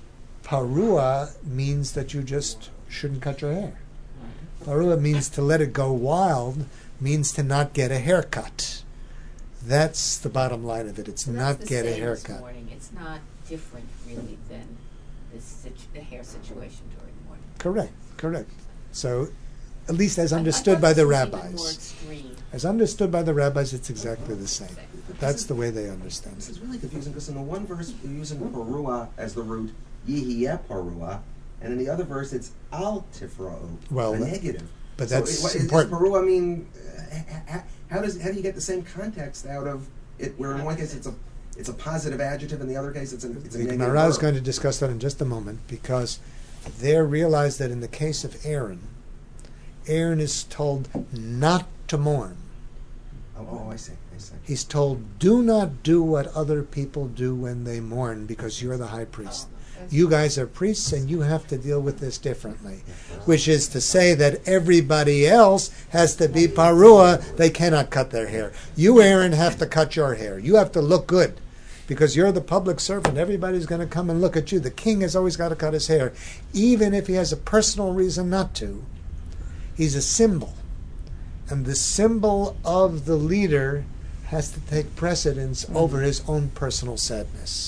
parua means that you just shouldn't cut your hair. Parua means to let it go wild, means to not get a haircut. That's the bottom line of it. It's So that's not the get a same as haircut. mourning. It's not different really than the, situ- the hair situation during mourning. Correct, correct. So, at least as I- I understood thought by the this was even rabbis. more extreme. As understood by the rabbis, it's exactly the same. That's the way they understand This it. is really confusing because in the one verse you're using parua as the root, yihiyeh parua, and in the other verse it's al tifra'u, Well, a that- negative. but So that's it- what- is- important. Does parua mean? Uh, ha- ha- how does how do you get the same context out of it? Where in one case it's a it's a positive adjective, in the other case it's a it's a The negative Gemara is verb. going to discuss that in just a moment, because there realize that in the case of Aaron, Aaron is told not to mourn. Oh, oh, I see, I see. He's told, do not do what other people do when they mourn, because you're the high priest. You guys are priests and you have to deal with this differently. Which is to say that everybody else has to be parua, they cannot cut their hair. You, Aaron, have to cut your hair. You have to look good, because you're the public servant. Everybody's going to come and look at you. The king has always got to cut his hair, even if he has a personal reason not to. He's a symbol. And the symbol of the leader has to take precedence over his own personal sadness.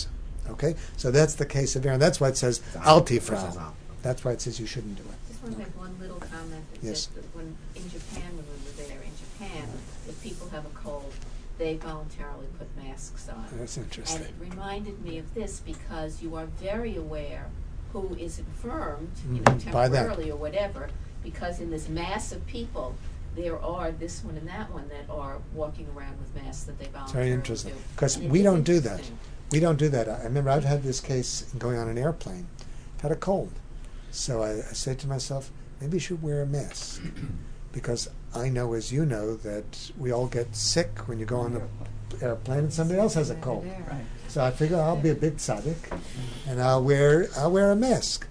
Okay, so that's the case of Aaron. That's why it says Altifrau. That's why it says you shouldn't do it. Just want to make one little comment that Yes. says that when in Japan, when we were there in Japan, if people have a cold, they voluntarily put masks on. That's interesting. And it reminded me of this because you are very aware who is infirmed, you know, Mhm, by that. temporarily or whatever, because in this mass of people, there are this one and that one that are walking around with masks that they It's voluntarily very interesting do. because And it we is don't do that. interesting. We don't do that. I remember I've had this case going on an airplane. Had a cold, so I, I said to myself, maybe you should wear a mask because I know, as you know, that we all get sick when you go on an airplane and somebody else has a cold. So I figure I'll be a big tzaddik and I'll wear I'll wear a mask.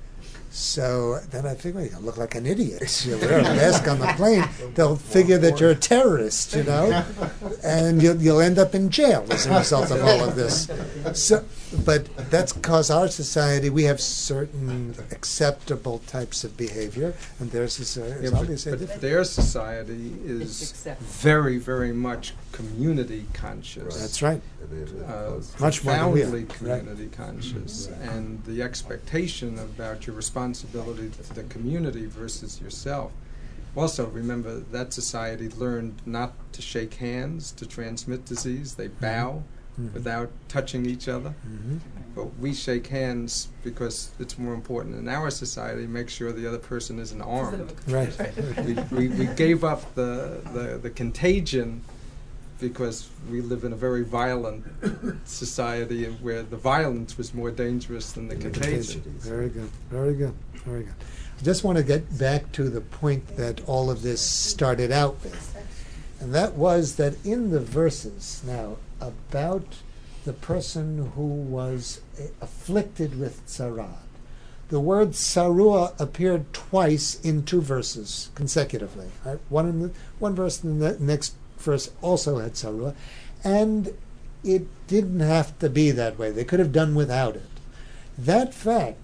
So then I figure, you look like an idiot. You wear a mask on the plane, they'll figure that you're a terrorist, you know, and you'll, you'll end up in jail as a result of all of this. So, but that's because our society, we have certain acceptable types of behavior, and theirs is, uh, is Yeah, but, obviously but different. their society is very, very much community conscious. That's right. Uh, Much more than we are. profoundly Right. community conscious, and the expectation about your responsibility to the community versus yourself. Also, remember that society learned not to shake hands to transmit disease. They bow Mhm. without touching each other. Mhm. But we shake hands because it's more important in our society. Make sure the other person isn't armed. Right. we, we, we gave up the, the, the contagion because we live in a very violent society and where the violence was more dangerous than the contagion. Very good, very good, very good. I just want to get back to the point that all of this started out with, and that was that in the verses now about the person who was uh, afflicted with tzara'at, the word sarua appeared twice in two verses consecutively. Right? One in the one verse, and the next verse also had sarua, and it didn't have to be that way. They could have done without it. That fact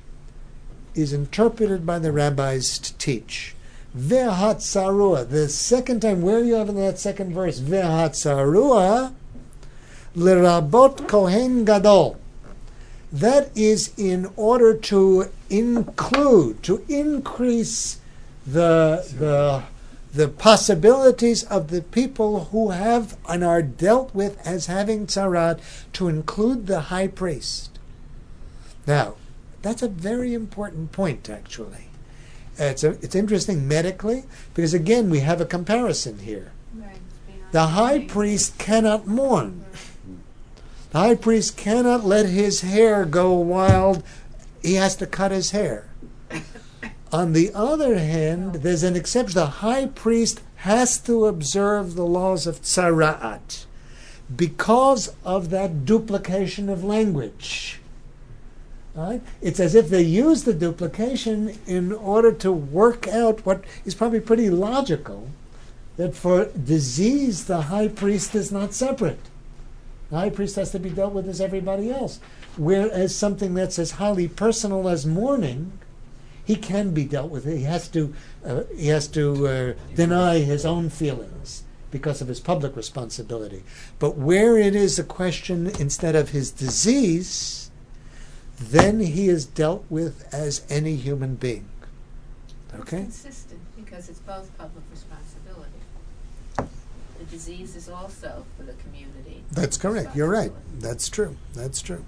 is interpreted by the rabbis to teach ve'hat sarua. The second time, where you have in that second verse ve'hat sarua, l'rabot kohen gadol. That is in order to include, to increase the the the possibilities of the people who have and are dealt with as having tzara'at, to include the high priest. Now, that's a very important point, actually. It's a, it's interesting medically because, again, we have a comparison here. The high priest cannot mourn. The high priest cannot let his hair go wild. He has to cut his hair. On the other hand, there's an exception. The high priest has to observe the laws of tzara'at because of that duplication of language. Right? It's as if they use the duplication in order to work out what is probably pretty logical, that for disease the high priest is not separate. The high priest has to be dealt with as everybody else. Whereas something that's as highly personal as mourning, he can be dealt with. He has to uh, he has to uh, deny his own feelings because of his public responsibility. But where it is a question instead of his disease, then he is dealt with as any human being. Okay? It's consistent because it's both public responsibility. The disease is also for the community. That's correct. You're right. That's true. That's true.